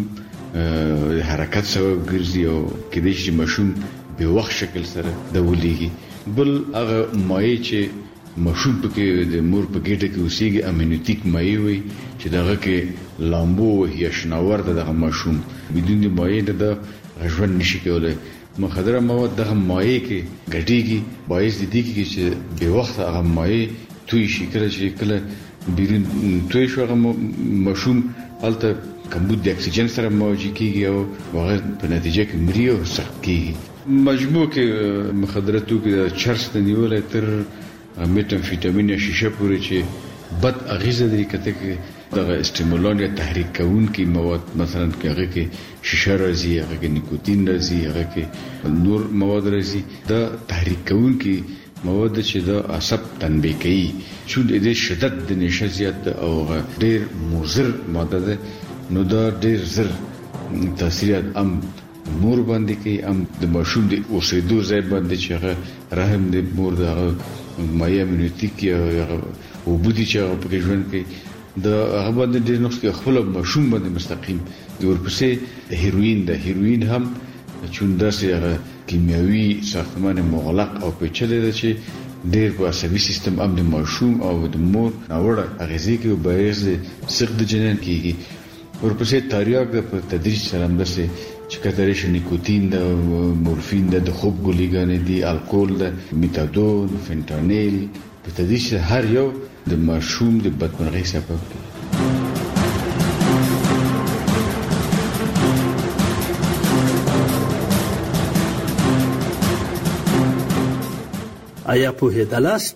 حرکت سبب ګرځي او کله چې ماشوم به وخت شکل سره د ولېږي. بل هغه مایع چې ماشوم پکې د مور په ګډه کې اوسېږي امنیتیک مایع وي چې دغه کې لامبو یا شناور دغه ماشوم بدون د مایع د ژوند نشي کولای. مخدره مواد دغه مایع کې ګډيږي باعث دي کې چې به وخت هغه مایع توی شي. کله چې کله بیرون توی شو هغه ماشوم الته کمبود د اکسیجن سره موجي کیږي او هغه په نتیجه کې مري او سخت کیږي. مجموع کې مخدره توکي د چرس د نیولې تر میتامفیټامین یا شیشه پورې چې بد اغیزه لري کته کې دغه استیمولان یا تحریک کوونکي مواد مثلا کې هغه کې شیشه راځي، هغه کې نیکوتین راځي، هغه کې نور مواد راځي. دا تحریک کوونکي مواد چې د عصب تنبیه کوي چې د شدت د نشه زیات او ډیر مضر ماده ده نو دا ډیر زر تاثیرات ام مور باندې کوي ام د ماشوم د اوسېدو ځای باندې چې هغه رحم د مور د مایع امنیتیک او بودی چې هغه په ژوند کې د هغه باندې ډیر نقص کې خپل ماشوم باندې مستقیم د ورپسې هیروین د هیروین هم چوندا سي هغه کیمیاوي ساختمان مغلق او پیچلې ده چې ډیر په عصبي سیستم هم د ماشوم او د مور ناوړه اغیزې کوي او باعث سقط جنین کیږي ورپسې تریاک د په تدریج سره هم داسې چې کترې شي نیکوتین د مورفین د خوب ګولېګانې دي الکول د میتادون فنټانیل په تدریج هر یو د ماشوم د بدمرغۍ سبب کیږي. آیا پوهېدلاست؟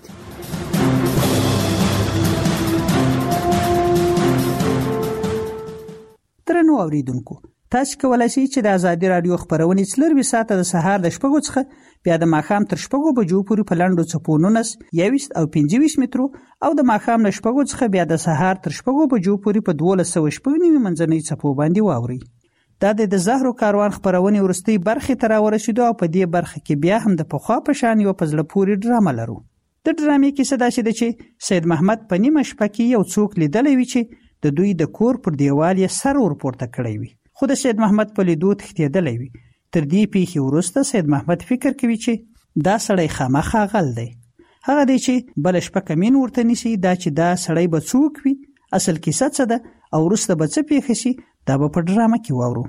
درنو اوریدونکو، تاسو کولای شئ چې د ازادي رادیو خبرونه څلور ساعته د سهار د شپږو څخه بیا د ماښام تر شپږو بجو پورې په لاندو څپو نولس یویشت او پنځه ویشت مترو او د ماښام له شپږو څخه بیا د سهار تر شپږو بجو پورې په دولس سوه شپږ نوي منځنۍ څپو باندې واورئ. دا د زهرو کاروان خبرونه ورستۍ برخې ته راورسېدو او په دې برخه کې بیا هم د پخوا په شان یو په زړه پورې ډرامه لرو. د ډرامې کیسه داسې ده چې سید محمد په نیمه شپه کې یو څوک لیدلی وي چې د دوی د کور پر دیوال یې سر ورپورته کړی وي، خو د سید محمد په لیدو تښتېدلی وي. تر دې پیښې وروسته سید محمد فکر کوي چې دا سړی خامخا غل دی. هغه دی چې بله شپه کمین ورته نیسي دا چې دا سړی به څوک وي، اصل کیسه څه ده او وروسته به څه پیښه شي، دا به په ډرامه کې واورو.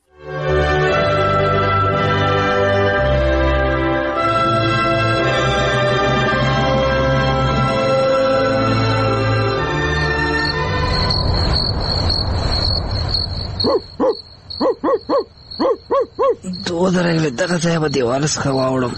دو درنګ دغه ځای به دیوال څخه واوړم.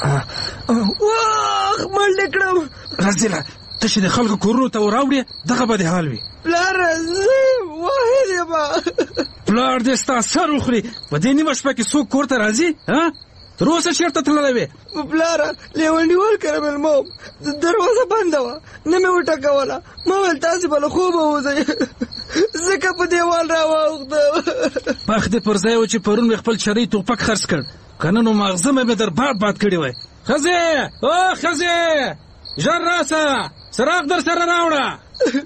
واخ منډې کړم. رازیله ته چې د خلکو کورونو ته وراوړې دغه به د حال وي. پلاره زه واحد یم. پلار دې ستا سر وخوري. په دې نیمه شپه کې څوک کور ته راځي؟ تر اوسه چېرته تللی وې؟ پلاره لیونډیوال کره مېلمه وم، دروازه بنده وه، نه مې وټکوله. ما ویل تاسې به له خوبه وځئ، ځکه په دیوال راواوښتم. پخ دې پر ځای و چې پرون مې خپل چرۍ توپک خرڅ کړ، که نه نو ماغزه مې در باد باد کړی وای. ښځې او ښځې ژر راسه، څراغ در سره راوړه.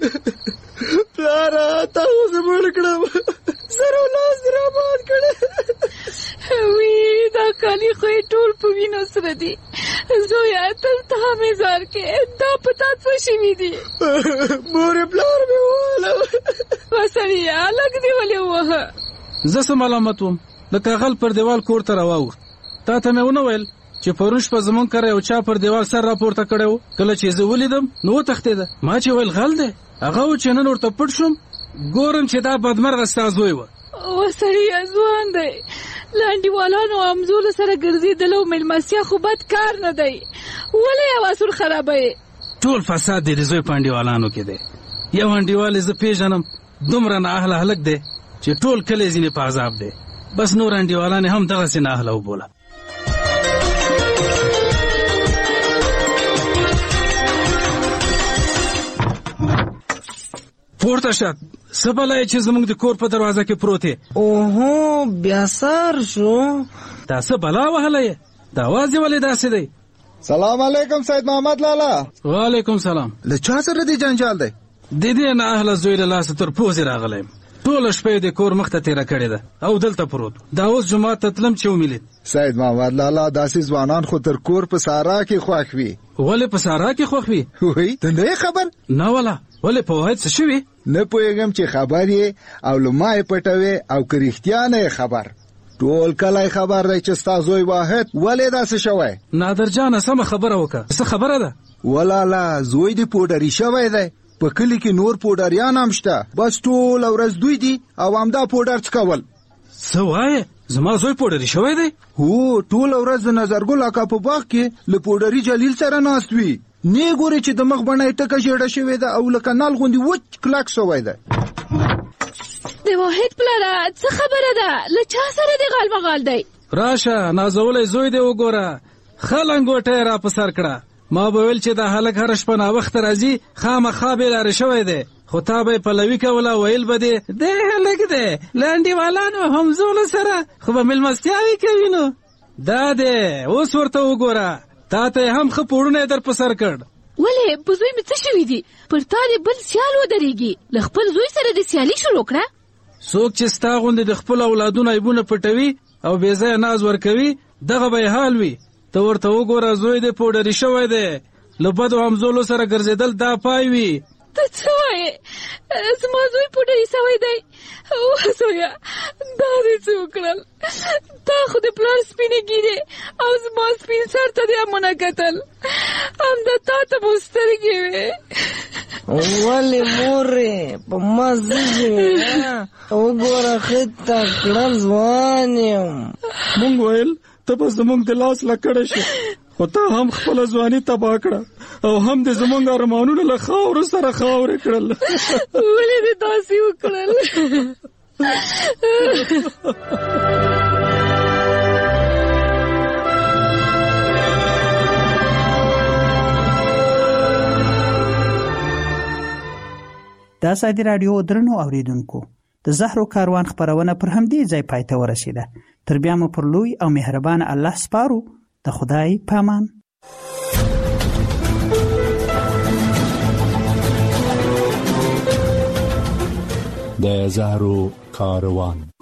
پلاره تا اوس مړ کړم، سر او لاس دې راباد کړی. وی دا کالي خو یې ټول په وینو سره دي. زویه دلته مې زار کې دا په تا څه شوي دي؟ مورې پلار مې وواله. وسړیه لږ دې ولې ووهه؟ زه څه ملامت وم؟ د کاغل پر دیوال کور ته راواوښت. تا ته مې ونه ویل چې پرون شپه زمونږ کره یو چا پر دیوال سر راپورته کړی و؟ کله چې زه ولیدم نو وتښتېده. ما چې ویل غل دی، هغه و چې نن ورته پټ شوم، ګورم چې دا بدمرغه ستا زوی و. وسړیه ځوان دی، لانډیوالانو امزولو سره ګرځېدل او مېلمستیا خو بد کار نه دی. ولې یو اصول خرابوې؟ ټول فساد دی د زوی په انډیوالانو کې دی. یو انډیوال زه پېژنم، دومره نااهله هلک دی چې ټول کلی ځینې په عذاب دی. بس نور انډیوالان هم دغسې نااهله وبوله. پورته شه، څه بلا چې زموږ د کور په دروازه کې پروت یې. اوهو بیا سار شو. دا څه بلا وهلی یې؟ دا اواز یې ولې داسې دی؟ سلام علیکم سید محمد لالا. وعلیکم سلام. له چا سره دی جنجال دی؟ د دې نااهله زوی له لاسه تر پوزې راغلی یم. ټوله شپه د کور مخ ته تېره کړې ده او دلته پروت. دا اوس جومات ته تلم چې ومې لید. سید محمد لالا داسې ځوانان خو تر کور په سارا کې خوښ وي. ولې په سارا کې خوښ وي؟ وایي ته نه خبر؟ نه والا. ولې په واحد څه شوي؟ نه پوهېږم چې خبر یې او له ما یې پټوې او که رښتیا نه یې خبر. ټول کلی خبر دی چې ستا زوی واحد ولې داسې شوی. نادرجانه سمه خبره وکړه. څه خبره ده؟ ولالا زوی دې پوډري شوی دی. په کلي کې نور پوډریان هم شته، بس ټول ورځ دوی دي او همدا پوډر څکول. څه وایې؟ زما زوی پوډري شوی دی؟ هو ټول ورځ د نظرګل اکا په باغ کې له پوډري جلیل سره ناست وي. نه ګوري چې د مخ بڼه یې ټکه ژېړه شوې ده او لکه نال غوندې وچ کلک شوی ده. د واحد پلاره څه خبره ده؟ له چا سره دې غال مغال دی؟ راشه نازولی زوی دې وګوره. ښه لنګوټه یې را په سر کړه. ما به ویل چې دا هلک هر شپه ناوخته راځي خامخا بېلارې شوی دی خو تا به یې پلوي کوله ویل به دې دی هلک دی له انډیوالانو همزولو سره خو به مېلمستیاوې کوي نو دا دی اوس ورته وګوره تا ته یې هم ښه پوړونه یې در په سر کړ ولې په زوی مې څه شوي دي پر تا دې بل سیال ودرېږي له خپل زوی سره د سیالي شروع کړه څوک چې ستا غوندې د خپل اولادونو عیبونه پټوي او بې ځایه ناز ورکوي دغه به یې حال وي ته ورته وګوره زوی دې پوډري شوی دی له بدو همزولو سره ګرځېدل دا پای وي ته څه وایې زما زوی پوډري سوی دی اوه زویه دا دې څه وکړل تا خو د پلار سپینې ګیرې او زما سپین سر ته دې امونه کتل همدا تا ته مو سترګې وې ولې مورې په ما زیږې وګوره ښه تکړه ځوان یم مونږ ویل ته به زموږ د لاس لکړه شي خو تا هم خپله ځواني تباه کړه او هم د زموږ ارمانونه له خاورو سره خاورې کړل ولې دې داسې وکړل د ازادي راډیو درنو اوریدونکو د زهرو کاروان خبرونه پر همدې ځای پای ته ورسیده تر بیا مو پر لوی او مهربان الله سپارو د خدای پامان د زهرو کاروان